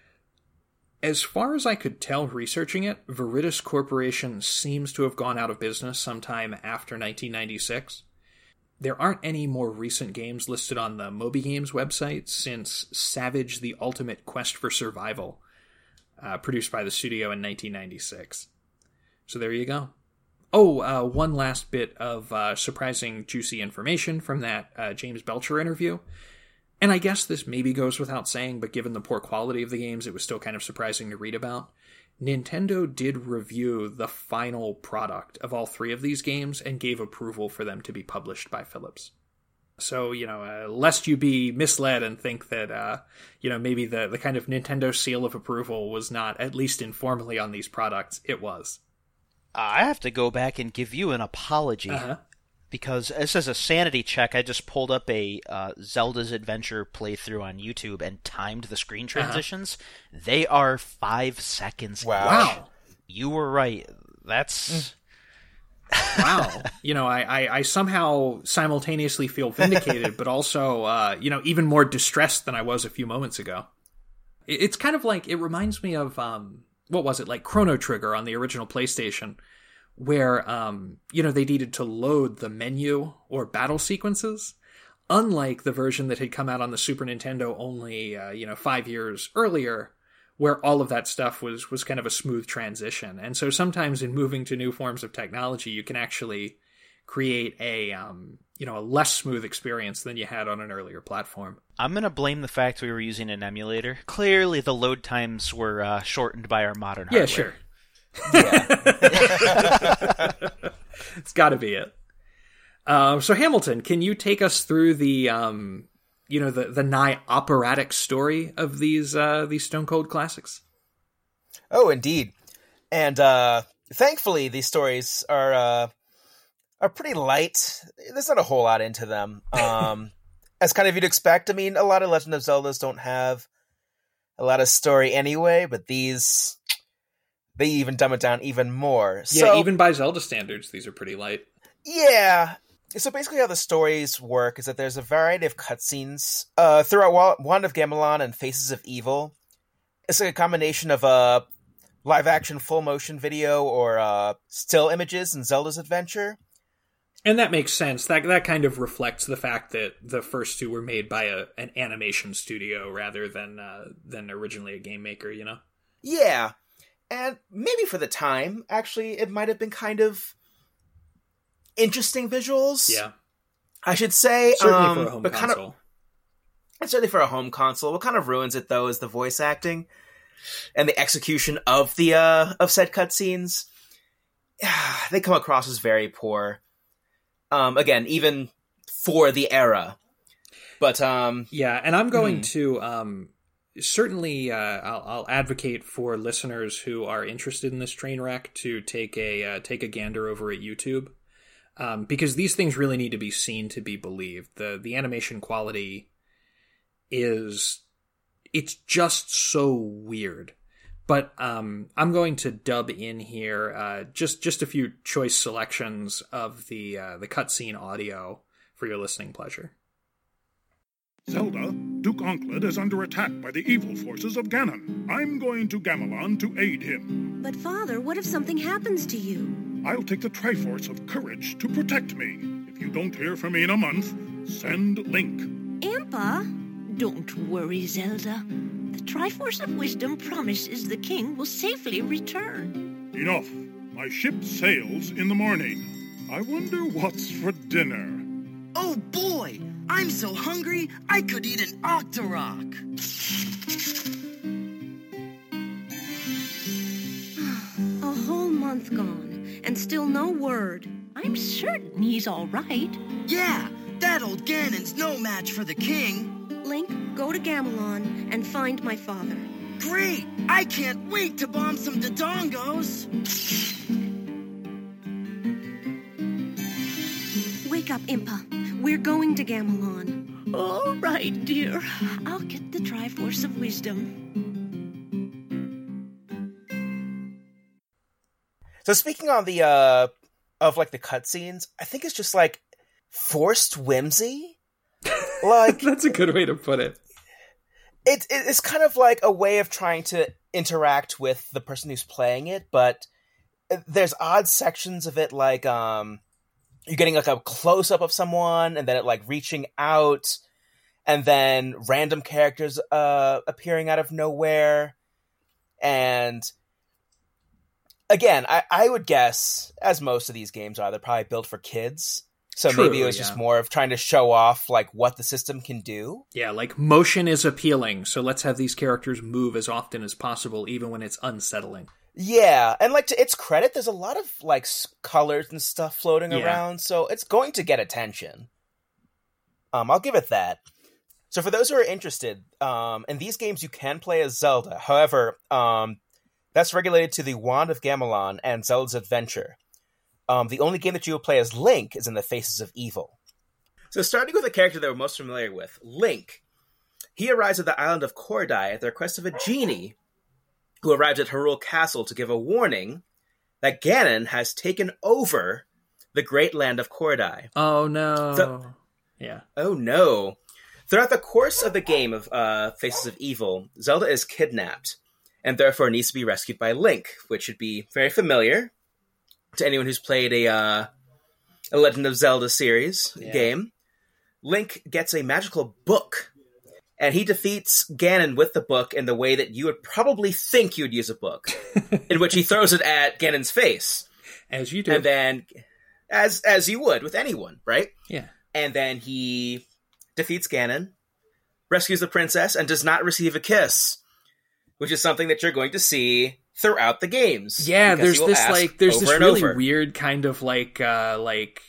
As far as I could tell researching it, Veritas Corporation seems to have gone out of business sometime after nineteen ninety-six. There aren't any more recent games listed on the Moby Games website since Savage: The Ultimate Quest for Survival, uh, produced by the studio in nineteen ninety-six. So there you go. Oh, uh, one last bit of uh, surprising, juicy information from that uh, James Belcher interview. And I guess this maybe goes without saying, but given the poor quality of the games, it was still kind of surprising to read about. Nintendo did review the final product of all three of these games and gave approval for them to be published by Philips. So, you know, uh, lest you be misled and think that, uh, you know, maybe the, the kind of Nintendo seal of approval was not, at least informally, on these products, it was.
I have to go back and give you an apology.
Uh-huh.
Because this is a sanity check. I just pulled up a uh, Zelda's Adventure playthrough on YouTube and timed the screen transitions. Uh-huh. They are five seconds.
Wow.
Wow.
You were right. That's...
Wow. You know, I, I, I somehow simultaneously feel vindicated, but also, uh, you know, even more distressed than I was a few moments ago. It, it's kind of like, it reminds me of, um, what was it, like Chrono Trigger on the original PlayStation, where, um, you know, they needed to load the menu or battle sequences, unlike the version that had come out on the Super Nintendo only, uh, you know, five years earlier, where all of that stuff was, was kind of a smooth transition. And so sometimes in moving to new forms of technology, you can actually create a, um, you know, a less smooth experience than you had on an earlier platform.
I'm going to blame the fact we were using an emulator. Clearly the load times were uh, shortened by our modern hardware.
Yeah, sure.
Yeah.
It's got to be it. Uh, so Hamilton, can you take us through the, um, you know, the, the nigh operatic story of these uh, these Stone Cold classics?
Oh, indeed. And uh, thankfully, these stories are uh, are pretty light. There's not a whole lot into them. Um, as kind of you'd expect. I mean, a lot of Legend of Zeldas don't have a lot of story anyway, but these, they even dumb it down even more.
Yeah,
So,
even by Zelda standards, these are pretty light.
yeah. So basically how the stories work is that there's a variety of cutscenes uh, throughout Wa- Wand of Gamelon and Faces of Evil. It's like a combination of uh, live-action full-motion video or uh, still images in Zelda's adventure.
And that makes sense. That that kind of reflects the fact that the first two were made by a an animation studio rather than uh, than originally a game maker, you know?
Yeah. And maybe for the time, actually, it might have been kind of interesting visuals.
Yeah.
I should say.
Certainly
um,
for a home
but kind
console.
of, and certainly for a home console. What kind of ruins it, though, is the voice acting and the execution of the uh, of said cutscenes. They come across as very poor. Um, again, even for the era. But um,
Yeah, and I'm going
hmm.
to um, certainly uh, I'll, I'll advocate for listeners who are interested in this train wreck to take a uh, take a gander over at YouTube. Um, because these things really need to be seen to be believed. The the animation quality is, it's just so weird. But um, I'm going to dub in here uh, just just a few choice selections of the uh, the cutscene audio for your listening pleasure.
Zelda, Duke Onkled is under attack by the evil forces of Ganon. I'm going to Gamelon to aid him.
But Father, what if something happens to you?
I'll take the Triforce of Courage to protect me. If you don't hear from me in a month, send Link.
Impa?
Don't worry, Zelda. The Triforce of Wisdom promises the king will safely return.
Enough. My ship sails in the morning. I wonder what's for dinner.
Oh boy! I'm so hungry, I could eat an Octorok.
A whole month gone, and still no word.
I'm certain he's all right.
Yeah, that old Ganon's no match for the king.
Link, go to Gamelon and find my father.
Great! I can't wait to bomb some Dodongos.
Wake up, Impa. We're going to Gamelon.
All right, dear. I'll get the Triforce of Wisdom.
So speaking on the, uh, of, like, the cutscenes, I think it's just, like, forced whimsy. Like
That's a good way to put it.
It, it. It's kind of like a way of trying to interact with the person who's playing it, but there's odd sections of it, like, um, you're getting, like, a close-up of someone, and then it, like, reaching out, and then random characters, uh, appearing out of nowhere, and... Again, I, I would guess, as most of these games are, they're probably built for kids. So
True,
maybe it was
yeah.
just more of trying to show off like what the system can do.
Yeah, like motion is appealing, so let's have these characters move as often as possible, even when it's unsettling.
Yeah, and like to its credit, there's a lot of like colors and stuff floating
Yeah.
around, so it's going to get attention. Um, I'll give it that. So for those who are interested, um, in these games you can play as Zelda. However, um, that's regulated to the Wand of Gamelon and Zelda's Adventure. Um, the only game that you will play as Link is in the Faces of Evil. So starting with the character that we're most familiar with, Link. He arrives at the island of Kordai at the request of a genie who arrives at Hyrule Castle to give a warning that Ganon has taken over the great land of Kordai.
Oh no.
So-
yeah.
Oh no. Throughout the course of the game of uh, Faces of Evil, Zelda is kidnapped and therefore needs to be rescued by Link, which should be very familiar to anyone who's played a, uh, a Legend of Zelda series
Yeah.
game. Link gets a magical book, and he defeats Ganon with the book in the way that you would probably think you'd use a book, in which he throws it at Ganon's face.
As you do.
And then, as as you would with anyone, right?
Yeah.
And then he defeats Ganon, rescues the princess, and does not receive a kiss, which is something that you're going to see throughout the games.
Yeah,
because
there's
he will
this
ask
like there's
over
this
and
really
over.
weird kind of like uh like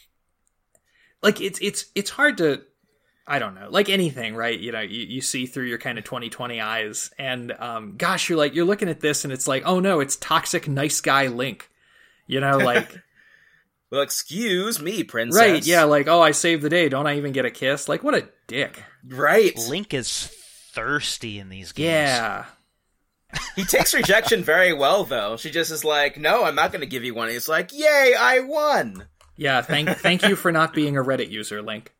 like it's it's it's hard to I don't know, like anything, right? You know, you, you see through your kind of twenty twenty eyes, and um gosh, you're like you're looking at this and it's like, oh no, it's toxic nice guy Link. You know, like
Well, excuse me, princess.
right, yeah, like, oh, I saved the day, don't I even get a kiss? Like, what a dick.
Right.
Link is thirsty in these games.
Yeah.
He takes rejection very well, though. She just is like, no, I'm not going to give you one. He's like, yay, I won.
Yeah, thank thank you for not being a Reddit user, Link.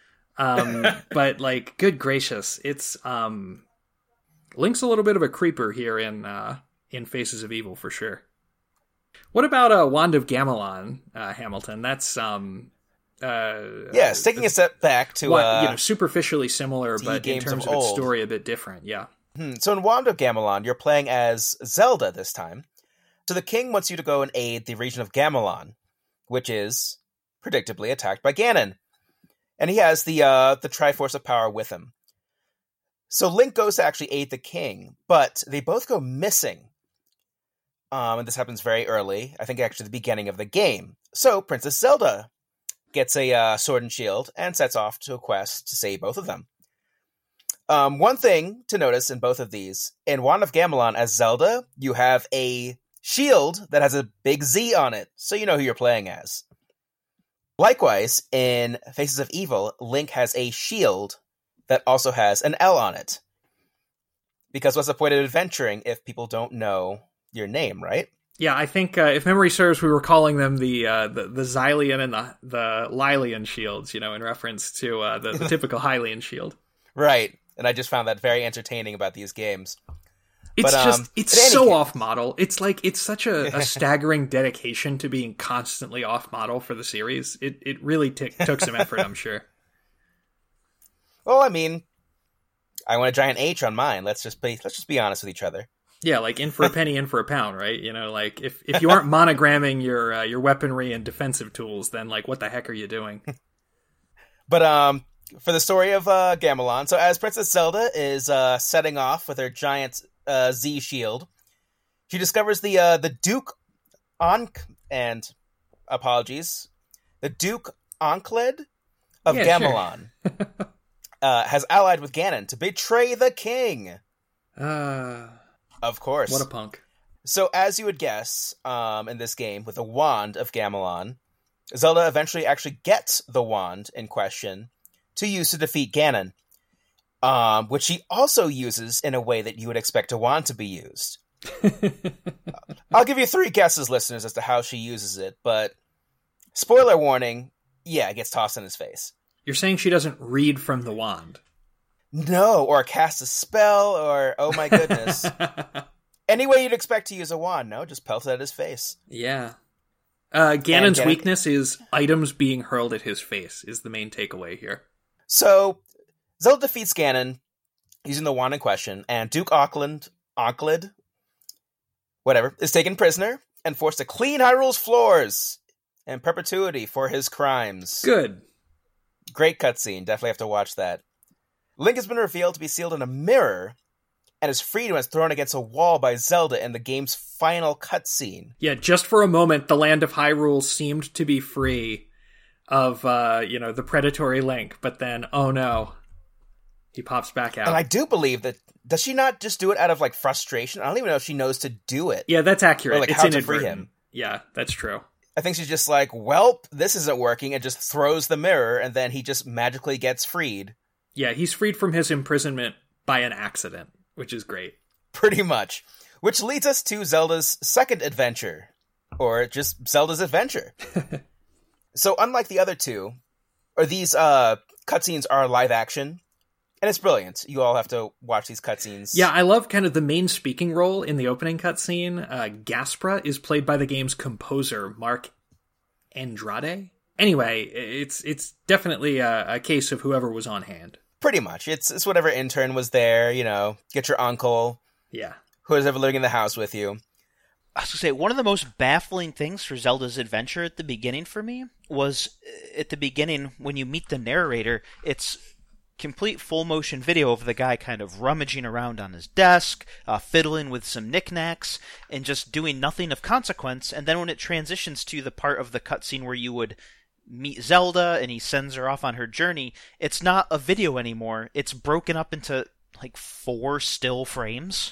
Um, but like, good gracious, it's um, Link's a little bit of a creeper here in uh, in Faces of Evil for sure. What about uh, Wand of Gamelon, uh, Hamilton? That's um, uh,
Yes, taking a step back to
what,
uh,
you know, superficially similar, but in
games of
terms of, its
old.
story, a bit different. Yeah.
Hmm, So in Wand of Gamelon, you're playing as Zelda this time. So the king wants you to go and aid the region of Gamelon, which is predictably attacked by Ganon. And he has the uh, the Triforce of Power with him. So Link goes to actually aid the king, but they both go missing. Um, and this happens very early, I think actually the beginning of the game. So Princess Zelda gets a uh, sword and shield and sets off to a quest to save both of them. Um, one thing to notice in both of these, in Wand of Gamelon as Zelda, you have a shield that has a big Z on it, so you know who you're playing as. Likewise, in Faces of Evil, Link has a shield that also has an L on it. Because what's the point of adventuring if people don't know your name, right?
Yeah, I think, uh, if memory serves, we were calling them the uh, the, the Xylian and the, the Lylian shields, you know, in reference to uh, the, the typical Hylian shield. Right,
and I just found that very entertaining about these games.
It's
but,
just,
um,
it's so off-model. It's like, it's such a, a staggering dedication to being constantly off-model for the series. It it really t- took some effort, I'm sure.
Well, I mean, I want a giant H on mine. Let's just be, let's just be honest with each other.
Yeah, like in for a penny, in for a pound, right? You know, like if, if you aren't monogramming your uh, your weaponry and defensive tools, then like what the heck are you doing?
But um, for the story of uh, Gamelon, so as Princess Zelda is uh, setting off with her giant uh, Z shield, she discovers the uh, the Duke Ankh and apologies, the Duke Ankled of
yeah,
Gamelon
sure.
uh, has allied with Ganon to betray the king.
Uh,
of course,
what a punk!
So, as you would guess, um, in this game with the wand of Gamelon, Zelda eventually actually gets the wand in question to use to defeat Ganon. Um, which she also uses in a way that you would expect a wand to be used. I'll give you three guesses, listeners, as to how she uses it, but spoiler warning, yeah, it gets tossed in his face.
You're saying she doesn't read from the wand?
No, or cast a spell, or, oh my goodness. Any way you'd expect to use a wand, no, just pelts at his face.
Yeah. Uh, Ganon's
Ganon...
weakness is items being hurled at his face, is the main takeaway here.
So, Zelda defeats Ganon using the wand in question, and Duke Auckland, Auckland, whatever, is taken prisoner and forced to clean Hyrule's floors in perpetuity for his crimes.
Good.
Great cutscene. Definitely have to watch that. Link has been revealed to be sealed in a mirror and is freed when it's thrown against a wall by Zelda in the game's final cutscene.
Yeah, just for a moment, the land of Hyrule seemed to be free of, uh, you know, the predatory Link, but then, oh no. He pops back out.
And I do believe that, does she not just do it out of, like, frustration? I don't even know if she knows to do it.
Yeah, that's accurate.
Or, like,
it's
how to free him.
Yeah, that's true.
I think she's just like, welp, this isn't working, and just throws the mirror, and then he just magically gets freed.
Yeah, he's freed from his imprisonment by an accident, which is great.
Pretty much. Which leads us to Zelda's second adventure. Or just Zelda's adventure. So, unlike the other two, or these uh, cutscenes are live action, and it's brilliant. You all have to watch these cutscenes.
Yeah, I love kind of the main speaking role in the opening cutscene. Uh, Gaspra is played by the game's composer, Mark Andrade. Anyway, it's it's definitely a, a case of whoever was on hand.
Pretty much. It's it's whatever intern was there, you know, get your uncle.
Yeah.
Who is ever living in the house with you.
I was going to say, one of the most baffling things for Zelda's adventure at the beginning for me was, at the beginning, when you meet the narrator, it's complete full motion video of the guy kind of rummaging around on his desk, uh, fiddling with some knickknacks, and just doing nothing of consequence. And then when it transitions to the part of the cutscene where you would meet Zelda and he sends her off on her journey, it's not a video anymore. It's broken up into like four still frames.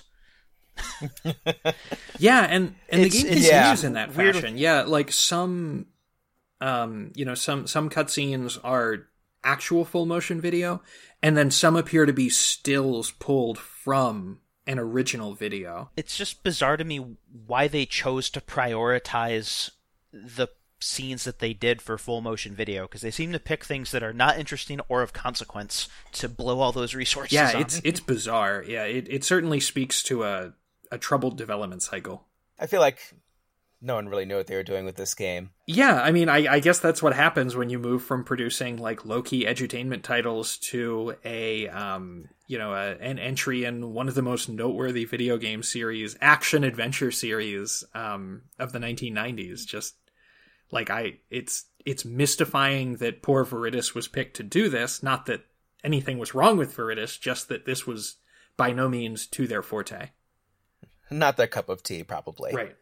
Yeah, and, and the
It's-
game
it's-
continues
yeah.
in that
Weird-
fashion. Yeah, like some, um, you know, some some cutscenes are actual full motion video, and then some appear to be stills pulled from an original video.
It's just bizarre to me why they chose to prioritize the scenes that they did for full motion video, because they seem to pick things that are not interesting or of consequence to blow all those resources
Yeah,
on.
it's it's bizarre. Yeah, it, it certainly speaks to a, a troubled development cycle.
I feel like no one really knew what they were doing with this game.
Yeah, I mean, I, I guess that's what happens when you move from producing like low-key edutainment titles to a, um, you know, a, an entry in one of the most noteworthy video game series, action adventure series, um, of the nineteen nineties. Just like I, it's it's mystifying that poor Viridis was picked to do this. Not that anything was wrong with Viridis, just that this was by no means to their forte.
Not their cup of tea, probably.
Right.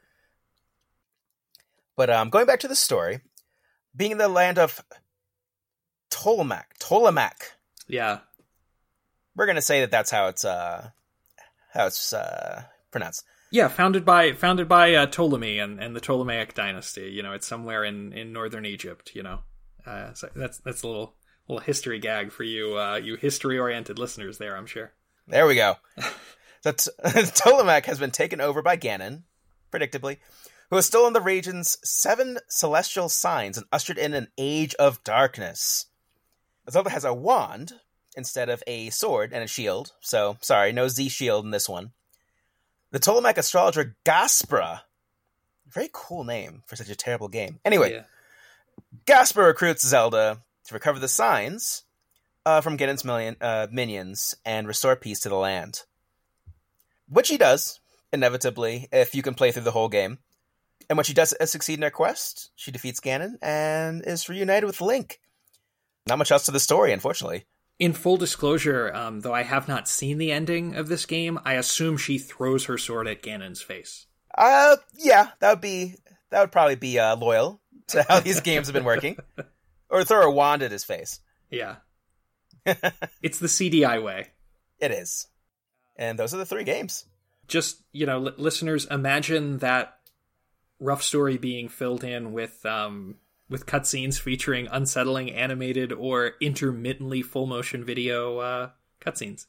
But um, going back to the story, being in the land of Tolamac, Tolamac.
Yeah.
We're gonna say that that's how it's uh, how it's uh, pronounced.
Yeah, founded by founded by uh, Ptolemy and, and the Ptolemaic dynasty. You know, it's somewhere in, in northern Egypt. You know, Uh, so that's that's a little little history gag for you, uh, you history-oriented listeners there, I'm sure.
There we go. So t- Ptolemaic has been taken over by Ganon, predictably, who has stolen the region's seven celestial signs and ushered in an age of darkness. Zelda has a wand instead of a sword and a shield, so, sorry, no Z shield in this one. The Ptolemaic astrologer Gaspra, very cool name for such a terrible game. Anyway, yeah. Gaspra recruits Zelda to recover the signs uh, from Ganon's million, uh, minions and restore peace to the land. Which he does, inevitably, if you can play through the whole game. And when she does succeed in her quest, she defeats Ganon and is reunited with Link. Not much else to the story, unfortunately.
In full disclosure, um, though I have not seen the ending of this game, I assume she throws her sword at Ganon's face.
Uh, yeah, that would be that would probably be uh, loyal to how these games have been working. Or throw a wand at his face.
Yeah. It's the C D I way.
It is. And those are the three games.
Just, you know, l- listeners, imagine that rough story being filled in with um, with cutscenes featuring unsettling animated or intermittently full motion video uh, cutscenes.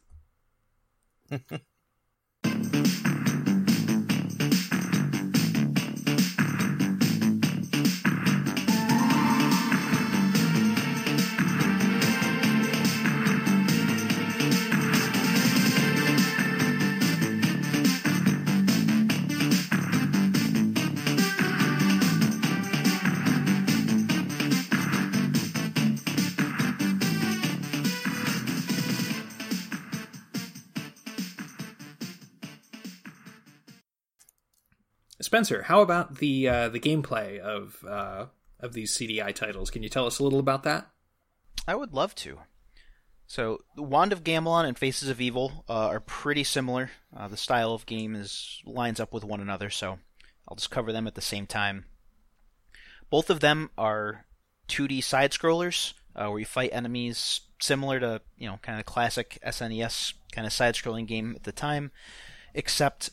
Spencer, how about the uh, the gameplay of uh, of these C D I titles? Can you tell us a little about that?
I would love to. So, Wand of Gamelon and Faces of Evil uh, are pretty similar. Uh, the style of game is lines up with one another, so I'll just cover them at the same time. Both of them are two D side-scrollers, uh, where you fight enemies similar to, you know, kind of classic S N E S kind of side-scrolling game at the time, except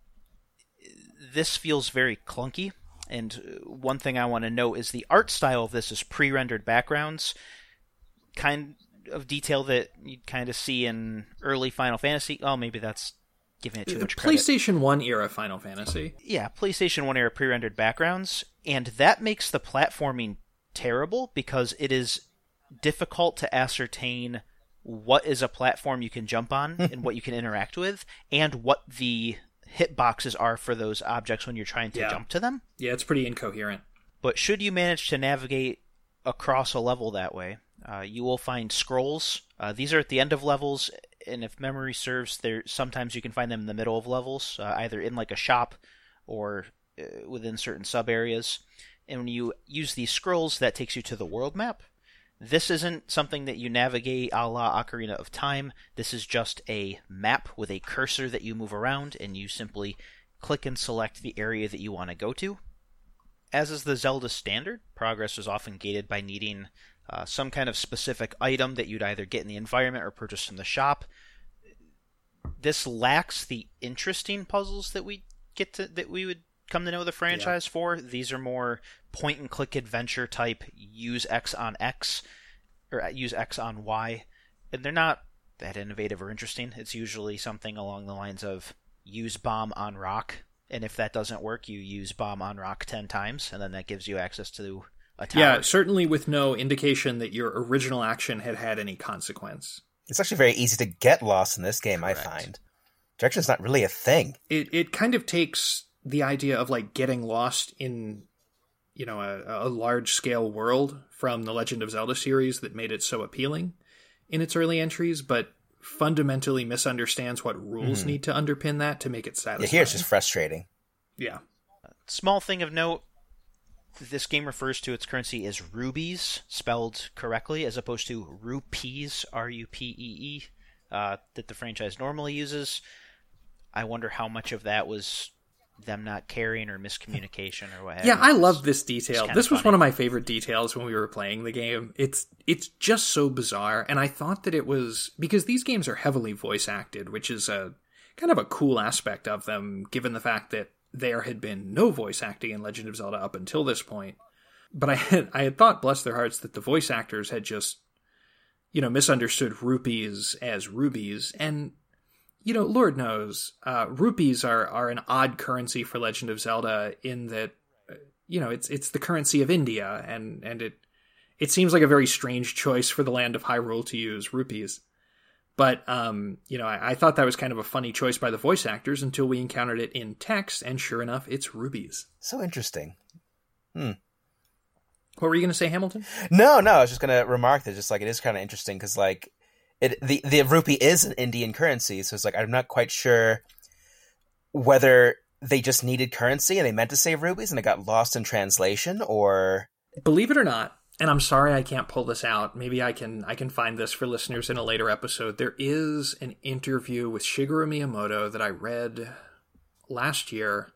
this feels very clunky, and one thing I want to note is the art style of this is pre-rendered backgrounds, kind of detail that you'd kind of see in early Final Fantasy. Oh, maybe that's giving it too much credit.
PlayStation one era Final Fantasy.
Yeah, PlayStation one era pre-rendered backgrounds, and that makes the platforming terrible because it is difficult to ascertain what is a platform you can jump on and what you can interact with, and what the hitboxes are for those objects when you're trying to
yeah.
jump to them.
Yeah, it's pretty incoherent.
But should you manage to navigate across a level that way, uh, you will find scrolls. Uh, these are at the end of levels, and if memory serves, there sometimes you can find them in the middle of levels, uh, either in like a shop or uh, within certain sub areas. And when you use these scrolls, that takes you to the world map. This isn't something that you navigate a la Ocarina of Time. This is just a map with a cursor that you move around, and you simply click and select the area that you want to go to. As is the Zelda standard, progress is often gated by needing uh, some kind of specific item that you'd either get in the environment or purchase from the shop. This lacks the interesting puzzles that we get to that we would come to know the franchise yeah. for. These are more point-and-click adventure type, use X on X, or use X on Y, and they're not that innovative or interesting. It's usually something along the lines of use bomb on rock, and if that doesn't work, you use bomb on rock ten times, and then that gives you access to a tower.
Yeah, certainly with no indication that your original action had had any consequence.
It's actually very easy to get lost in this game, Correct. I find. Direction's not really a thing.
It it kind of takes the idea of like getting lost in, you know, a, a large scale world from the Legend of Zelda series that made it so appealing in its early entries, but fundamentally misunderstands what rules mm-hmm. need to underpin that to make it satisfying.
Yeah, here it's just frustrating.
Yeah.
Small thing of note, this game refers to its currency as rubies, spelled correctly, as opposed to rupees, R U P E E, uh, that the franchise normally uses. I wonder how much of that was them not caring or miscommunication or whatever.
Yeah, I love this detail. This was funny. One of my favorite details when we were playing the game. It's it's just so bizarre, and I thought that it was because these games are heavily voice acted, which is a kind of a cool aspect of them, given the fact that there had been no voice acting in Legend of Zelda up until this point. But I had, I had thought, bless their hearts, that the voice actors had just, you know, misunderstood rupees as rubies. And, you know, Lord knows, uh, rupees are, are an odd currency for Legend of Zelda in that, you know, it's it's the currency of India, and, and it it seems like a very strange choice for the land of Hyrule to use rupees. But, um, you know, I, I thought that was kind of a funny choice by the voice actors until we encountered it in text, and sure enough, it's rubies.
So interesting. Hmm.
What were you going to say, Hamilton?
No, no, I was just going to remark that just like it is kind of interesting because like it the, the rupee is an Indian currency, so it's like I'm not quite sure whether they just needed currency and they meant to say rubies and it got lost in translation, or...
Believe it or not, and I'm sorry I can't pull this out, maybe I can I can find this for listeners in a later episode, there is an interview with Shigeru Miyamoto that I read last year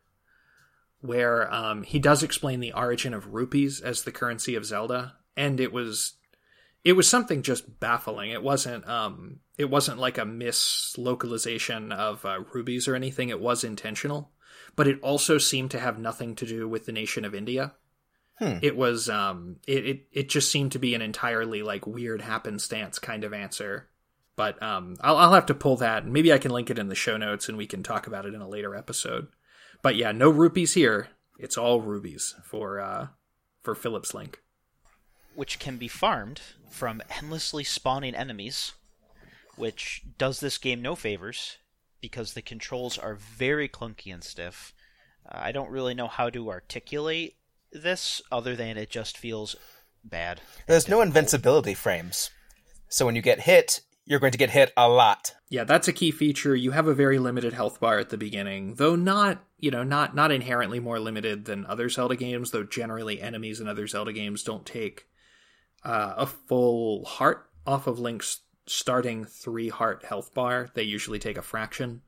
where um, he does explain the origin of rupees as the currency of Zelda, and it was it was something just baffling. It wasn't um, it wasn't like a mislocalization of uh, rubies or anything. It was intentional, but it also seemed to have nothing to do with the nation of India. Hmm. It was um, it, it it just seemed to be an entirely like weird happenstance kind of answer. But um, I'll I'll have to pull that, and maybe I can link it in the show notes, and we can talk about it in a later episode. But yeah, no rupees here. It's all rubies for uh, for Philip's Link.
Which can be farmed from endlessly spawning enemies, which does this game no favors, because the controls are very clunky and stiff. Uh, I don't really know how to articulate this, other than it just feels bad.
There's no invincibility frames. So when you get hit, you're going to get hit a lot.
Yeah, that's a key feature. You have a very limited health bar at the beginning, though not, you know, not not inherently more limited than other Zelda games, though generally enemies in other Zelda games don't take uh, a full heart off of Link's starting three heart health bar. They usually take a fraction.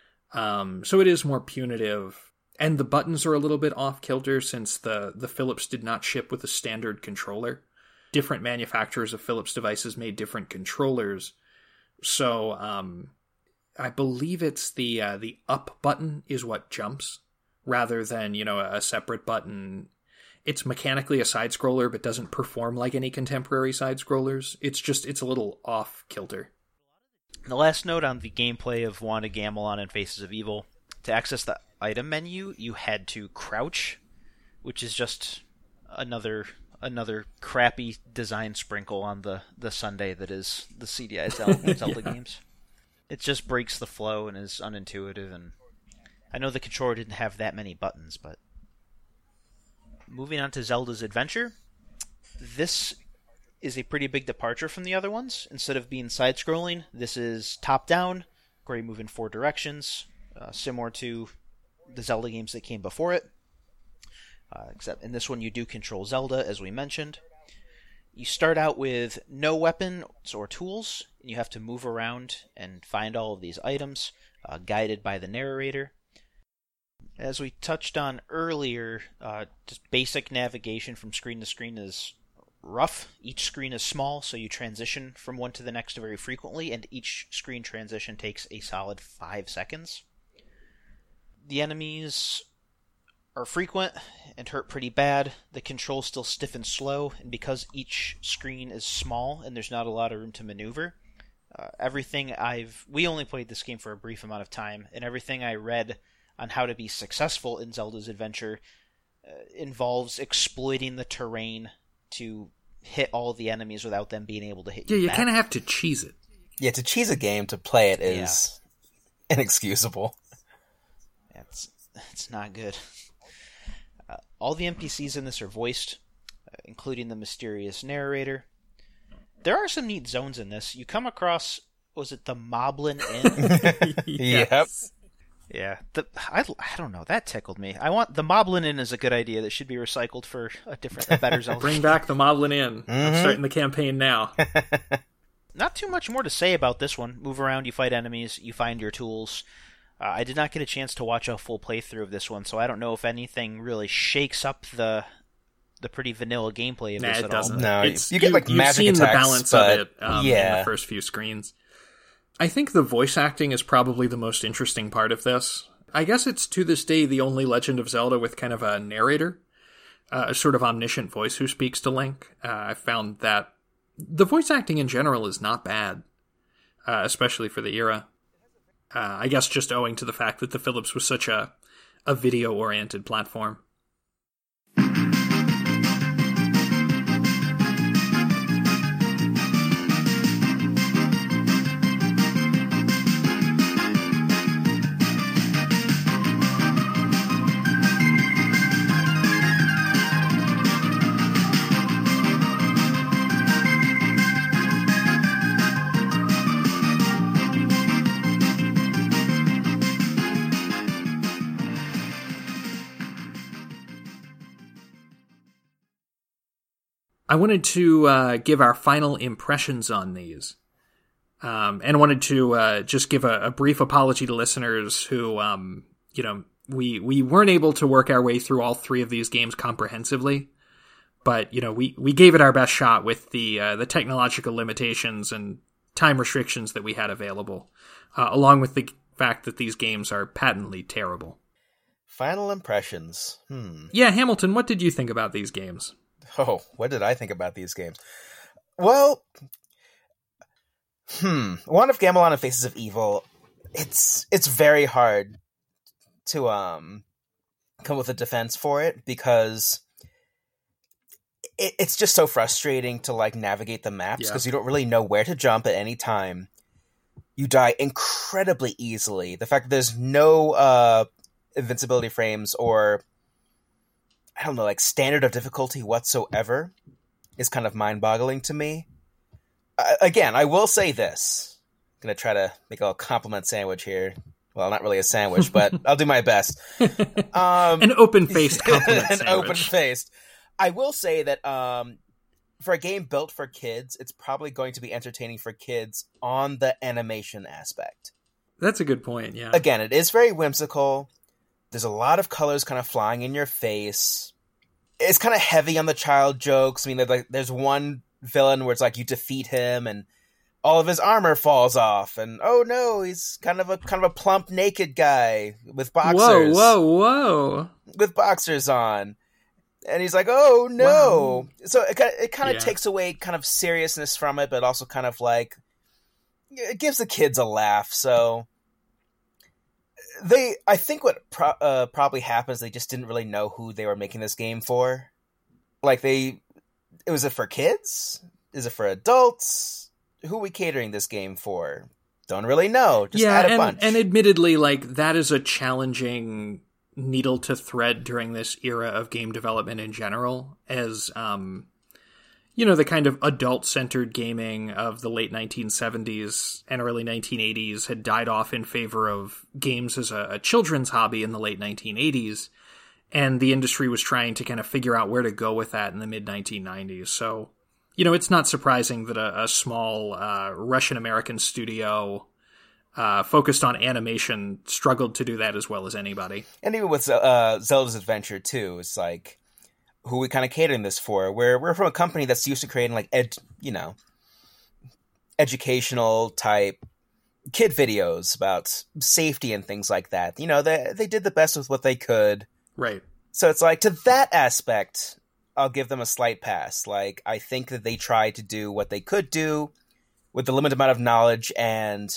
Um, so it is more punitive. And the buttons are a little bit off-kilter since the, the Philips did not ship with a standard controller. Different manufacturers of Philips devices made different controllers. So um, I believe it's the uh, the up button is what jumps, rather than, you know, a separate button. It's mechanically a side-scroller, but doesn't perform like any contemporary side-scrollers. It's just, it's a little off-kilter.
The last note on the gameplay of Wanda Gamelon and Faces of Evil, to access the item menu, you had to crouch, which is just another another crappy design sprinkle on the, the sundae that is the C D I Zelda, Zelda yeah. games. It just breaks the flow and is unintuitive, and I know the controller didn't have that many buttons, but moving on to Zelda's Adventure, this is a pretty big departure from the other ones. Instead of being side-scrolling, this is top-down, where you move in four directions, uh, similar to the Zelda games that came before it. Uh, except in this one you do control Zelda, as we mentioned. You start out with no weapons or tools, and you have to move around and find all of these items, uh, guided by the narrator. As we touched on earlier, uh, just basic navigation from screen to screen is rough. Each screen is small, so you transition from one to the next very frequently, and each screen transition takes a solid five seconds. The enemies are frequent and hurt pretty bad. The controls still stiff and slow, and because each screen is small and there's not a lot of room to maneuver, uh, everything I've... We only played this game for a brief amount of time, and everything I read on how to be successful in Zelda's Adventure uh, involves exploiting the terrain to hit all the enemies without them being able to hit you
Yeah, you
back.
kind of have to cheese it.
Yeah, to cheese a game, to play it is yeah. inexcusable.
It's, it's not good. Uh, all the N P Cs in this are voiced, uh, including the mysterious narrator. There are some neat zones in this. You come across, was it the Moblin Inn?
Yes.
Yeah, the, I, I don't know, that tickled me. I want the Moblin Inn is a good idea that should be recycled for a different, a better Zelda.
Bring back the Moblin Inn.
Mm-hmm.
I'm starting the campaign now.
Not too much more to say about this one. Move around, you fight enemies, you find your tools. Uh, I did not get a chance to watch a full playthrough of this one, so I don't know if anything really shakes up the the pretty vanilla gameplay of
nah,
this
it
at
doesn't.
all.
No,
it's,
you get like
you,
magic
you've seen
attacks,
the balance
but,
of it um,
yeah.
in the first few screens. I think the voice acting is probably the most interesting part of this. I guess it's to this day the only Legend of Zelda with kind of a narrator. uh, a sort of omniscient voice who speaks to Link. Uh, I found that the voice acting in general is not bad, uh, especially for the era. Uh, I guess just owing to the fact that the Philips was such a, a video-oriented platform. I wanted to uh, give our final impressions on these. Um, and wanted to uh, just give a, a brief apology to listeners who, um, you know, we we weren't able to work our way through all three of these games comprehensively. But, you know, we, we gave it our best shot with the uh, the technological limitations and time restrictions that we had available, uh, along with the fact that these games are patently terrible.
Final impressions. Hmm.
Yeah, Hamilton, what did you think about these games?
Oh, what did I think about these games? Well, hmm, one of Gamelon and Faces of Evil, it's it's very hard to um come with a defense for it because it, it's just so frustrating to like navigate the maps because yeah. you don't really know where to jump at any time. You die incredibly easily. The fact that there's no uh, invincibility frames or I don't know, like standard of difficulty whatsoever is kind of mind-boggling to me. Uh, again, I will say this. I'm going to try to make a little compliment sandwich here. Well, not really a sandwich, but I'll do my best. Um,
An open-faced compliment
an
sandwich.
An open-faced. I will say that um, for a game built for kids, it's probably going to be entertaining for kids on the animation aspect.
That's a good point, yeah.
Again, it is very whimsical. There's a lot of colors kind of flying in your face. It's kind of heavy on the child jokes. I mean, like, there's one villain where it's like you defeat him and all of his armor falls off. And oh no, he's kind of a kind of a plump naked guy with boxers.
Whoa, whoa, whoa.
With boxers on. And he's like, oh no. Wow. So it, it kind of yeah. takes away kind of seriousness from it, but also kind of like, it gives the kids a laugh. So They, I think what pro- uh, probably happens, they just didn't really know who they were making this game for. Like, they, was it for kids? Is it for adults? Who are we catering this game for? Don't really know. Just
yeah,
add a
and,
bunch.
and admittedly, like, that is a challenging needle to thread during this era of game development in general, as, um... you know, the kind of adult-centered gaming of the late nineteen seventies and early nineteen eighties had died off in favor of games as a, a children's hobby in the late nineteen eighties, and the industry was trying to kind of figure out where to go with that in the mid nineteen nineties. So, you know, it's not surprising that a, a small uh, Russian-American studio uh, focused on animation struggled to do that as well as anybody.
And even with uh, Zelda's Adventure, too, it's like, who are we kind of catering this for? We're we're from a company that's used to creating like ed, you know, educational type kid videos about safety and things like that. You know, they they did the best with what they could.
Right.
So it's like, to that aspect, I'll give them a slight pass. Like, I think that they tried to do what they could do with the limited amount of knowledge and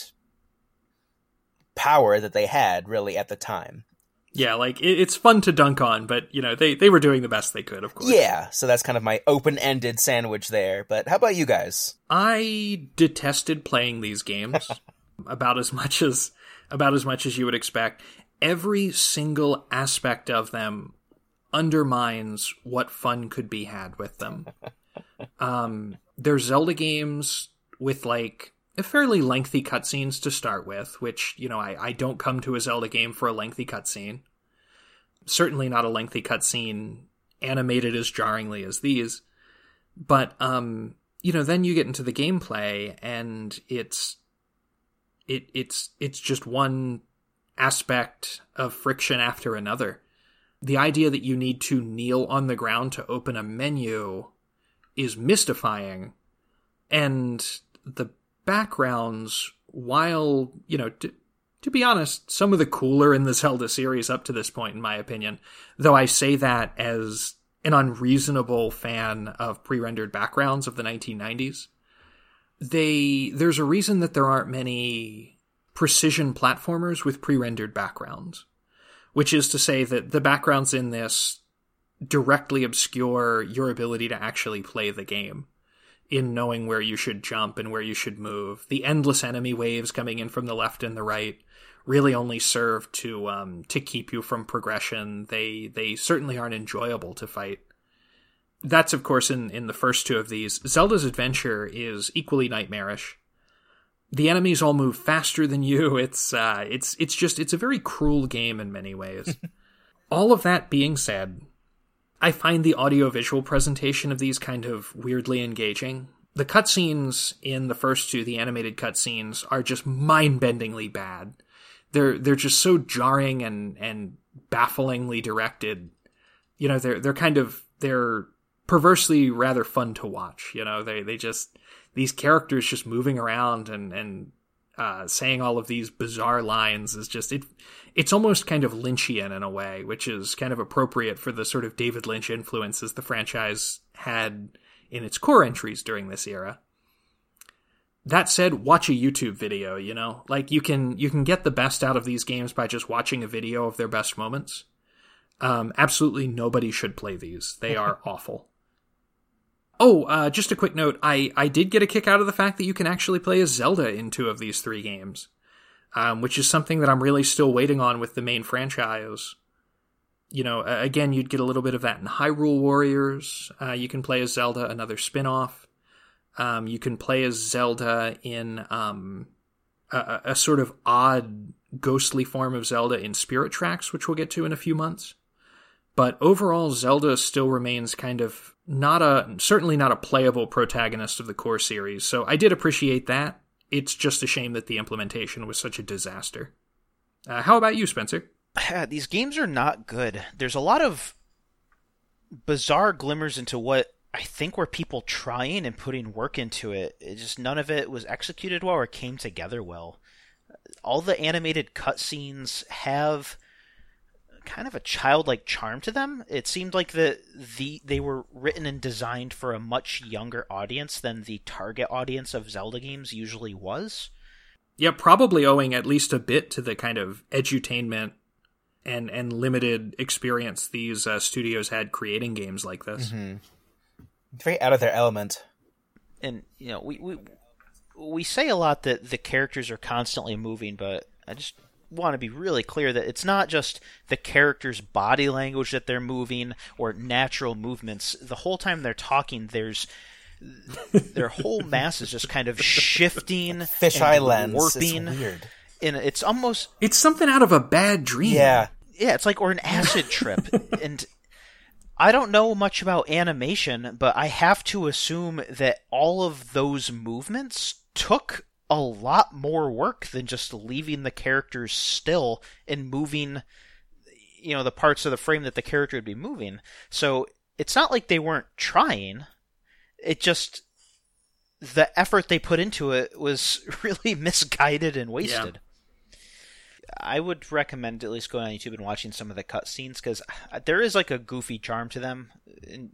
power that they had really at the time.
Yeah, like, it's fun to dunk on, but, you know, they, they were doing the best they could, of course.
Yeah, so that's kind of my open-ended sandwich there. But how about you guys?
I detested playing these games about as much as about as much as you would expect. Every single aspect of them undermines what fun could be had with them. Um, they're Zelda games with, like, fairly lengthy cutscenes to start with, which, you know, I, I don't come to a Zelda game for a lengthy cutscene. Certainly not a lengthy cutscene animated as jarringly as these. But, um, you know, then you get into the gameplay, and it's it it's it's just one aspect of friction after another. The idea that you need to kneel on the ground to open a menu is mystifying, and the backgrounds, while, you know, to, to be honest, some of the cooler in the Zelda series up to this point, in my opinion, though I say that as an unreasonable fan of pre-rendered backgrounds of the nineteen nineties. They there's a reason that there aren't many precision platformers with pre-rendered backgrounds, which is to say that the backgrounds in this directly obscure your ability to actually play the game in knowing where you should jump and where you should move. The endless enemy waves coming in from the left and the right really only serve to um, to keep you from progression. They they certainly aren't enjoyable to fight. That's, of course, in, in the first two of these. Zelda's Adventure is equally nightmarish. The enemies all move faster than you. It's uh, it's it's just it's a very cruel game in many ways. All of that being said, I find the audio-visual presentation of these kind of weirdly engaging. The cutscenes in the first two, the animated cutscenes, are just mind-bendingly bad. They're they're just so jarring and and bafflingly directed. You know, they're they're kind of they're perversely rather fun to watch. You know, they they just these characters just moving around and and uh, saying all of these bizarre lines is just it. It's almost kind of Lynchian in a way, which is kind of appropriate for the sort of David Lynch influences the franchise had in its core entries during this era. That said, watch a YouTube video, you know? Like, you can you can get the best out of these games by just watching a video of their best moments. Um, absolutely nobody should play these. They are awful. Oh, uh, just a quick note. I, I did get a kick out of the fact that you can actually play as Zelda in two of these three games. Um, which is something that I'm really still waiting on with the main franchise. You know, uh, again, you'd get a little bit of that in Hyrule Warriors. Uh, you can play as Zelda, another spin-off. Um, you can play as Zelda in um, a, a sort of odd, ghostly form of Zelda in Spirit Tracks, which we'll get to in a few months. But overall, Zelda still remains kind of not a, certainly not a playable protagonist of the core series. So I did appreciate that. It's just a shame that the implementation was such a disaster. Uh, how about you, Spencer?
These games are not good. There's a lot of bizarre glimmers into what I think were people trying and putting work into it. It just none of it was executed well or came together well. All the animated cutscenes have kind of a childlike charm to them. It seemed like the the they were written and designed for a much younger audience than the target audience of Zelda games usually was.
Yeah, probably owing at least a bit to the kind of edutainment and and limited experience these uh, studios had creating games like this.
Mm-hmm. Very out of their element.
And you know, we we we say a lot that the characters are constantly moving, but I just want to be really clear that it's not just the character's body language that they're moving or natural movements. The whole time they're talking, there's their whole mass is just kind of shifting,
fisheye lens,
warping.
It's weird.
And it's almost
it's something out of a bad dream.
Yeah,
yeah, it's like or an acid trip. And I don't know much about animation, but I have to assume that all of those movements took a lot more work than just leaving the characters still and moving, you know, the parts of the frame that the character would be moving. So it's not like they weren't trying. It just, the effort they put into it was really misguided and wasted. Yeah. I would recommend at least going on YouTube and watching some of the cutscenes, because there is like a goofy charm to them, and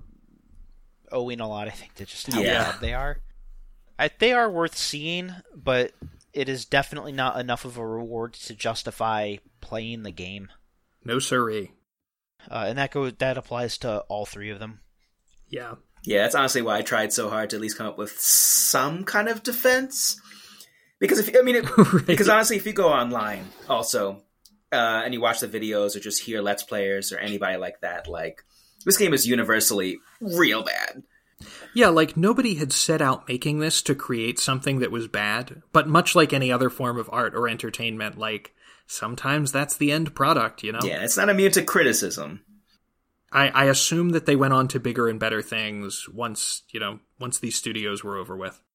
owing a lot, I think, to just how
yeah.
bad they are. I, they are worth seeing, but it is definitely not enough of a reward to justify playing the game.
No siree.
Uh, and that goes that applies to all three of them.
Yeah.
Yeah, that's honestly why I tried so hard to at least come up with some kind of defense. Because if I mean, it, right. because honestly, if you go online also uh, and you watch the videos or just hear Let's Players or anybody like that, like this game is universally real bad.
Yeah, like, nobody had set out making this to create something that was bad, but much like any other form of art or entertainment, like, sometimes that's the end product, you know?
Yeah, it's not immune to criticism.
I, I assume that they went on to bigger and better things once, you know, once these studios were over with.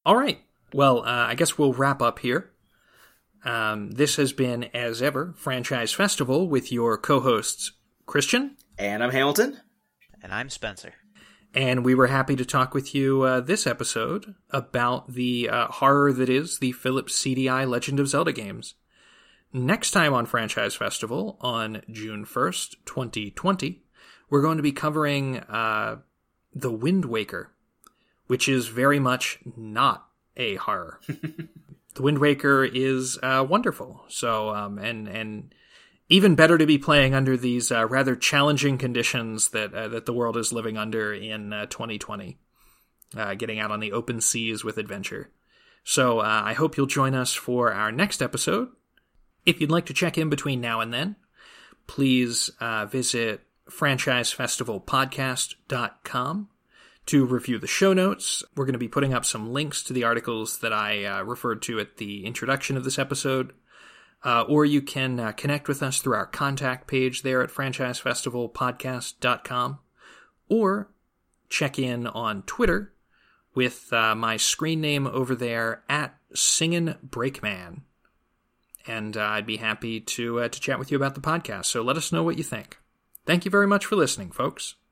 All right. Well, uh, I guess we'll wrap up here. Um, this has been, as ever, Franchise Festival with your co-hosts, Christian.
And I'm Hamilton.
And I'm Spencer.
And we were happy to talk with you uh, this episode about the uh, horror that is the Philips C D I Legend of Zelda games. Next time on Franchise Festival, on June first, twenty twenty, we're going to be covering uh, The Wind Waker, which is very much not a horror. The Wind Waker is uh, wonderful. So, um, and and even better to be playing under these uh, rather challenging conditions that uh, that the world is living under in uh, twenty twenty. Uh, getting out on the open seas with adventure. So uh, I hope you'll join us for our next episode. If you'd like to check in between now and then, please uh, visit franchise festival podcast dot com to review the show notes. We're going to be putting up some links to the articles that I uh, referred to at the introduction of this episode. Uh, or you can uh, connect with us through our contact page there at franchise festival podcast dot com. Or check in on Twitter with uh, my screen name over there at Singin' Breakman. And uh, I'd be happy to uh, to chat with you about the podcast. So let us know what you think. Thank you very much for listening, folks.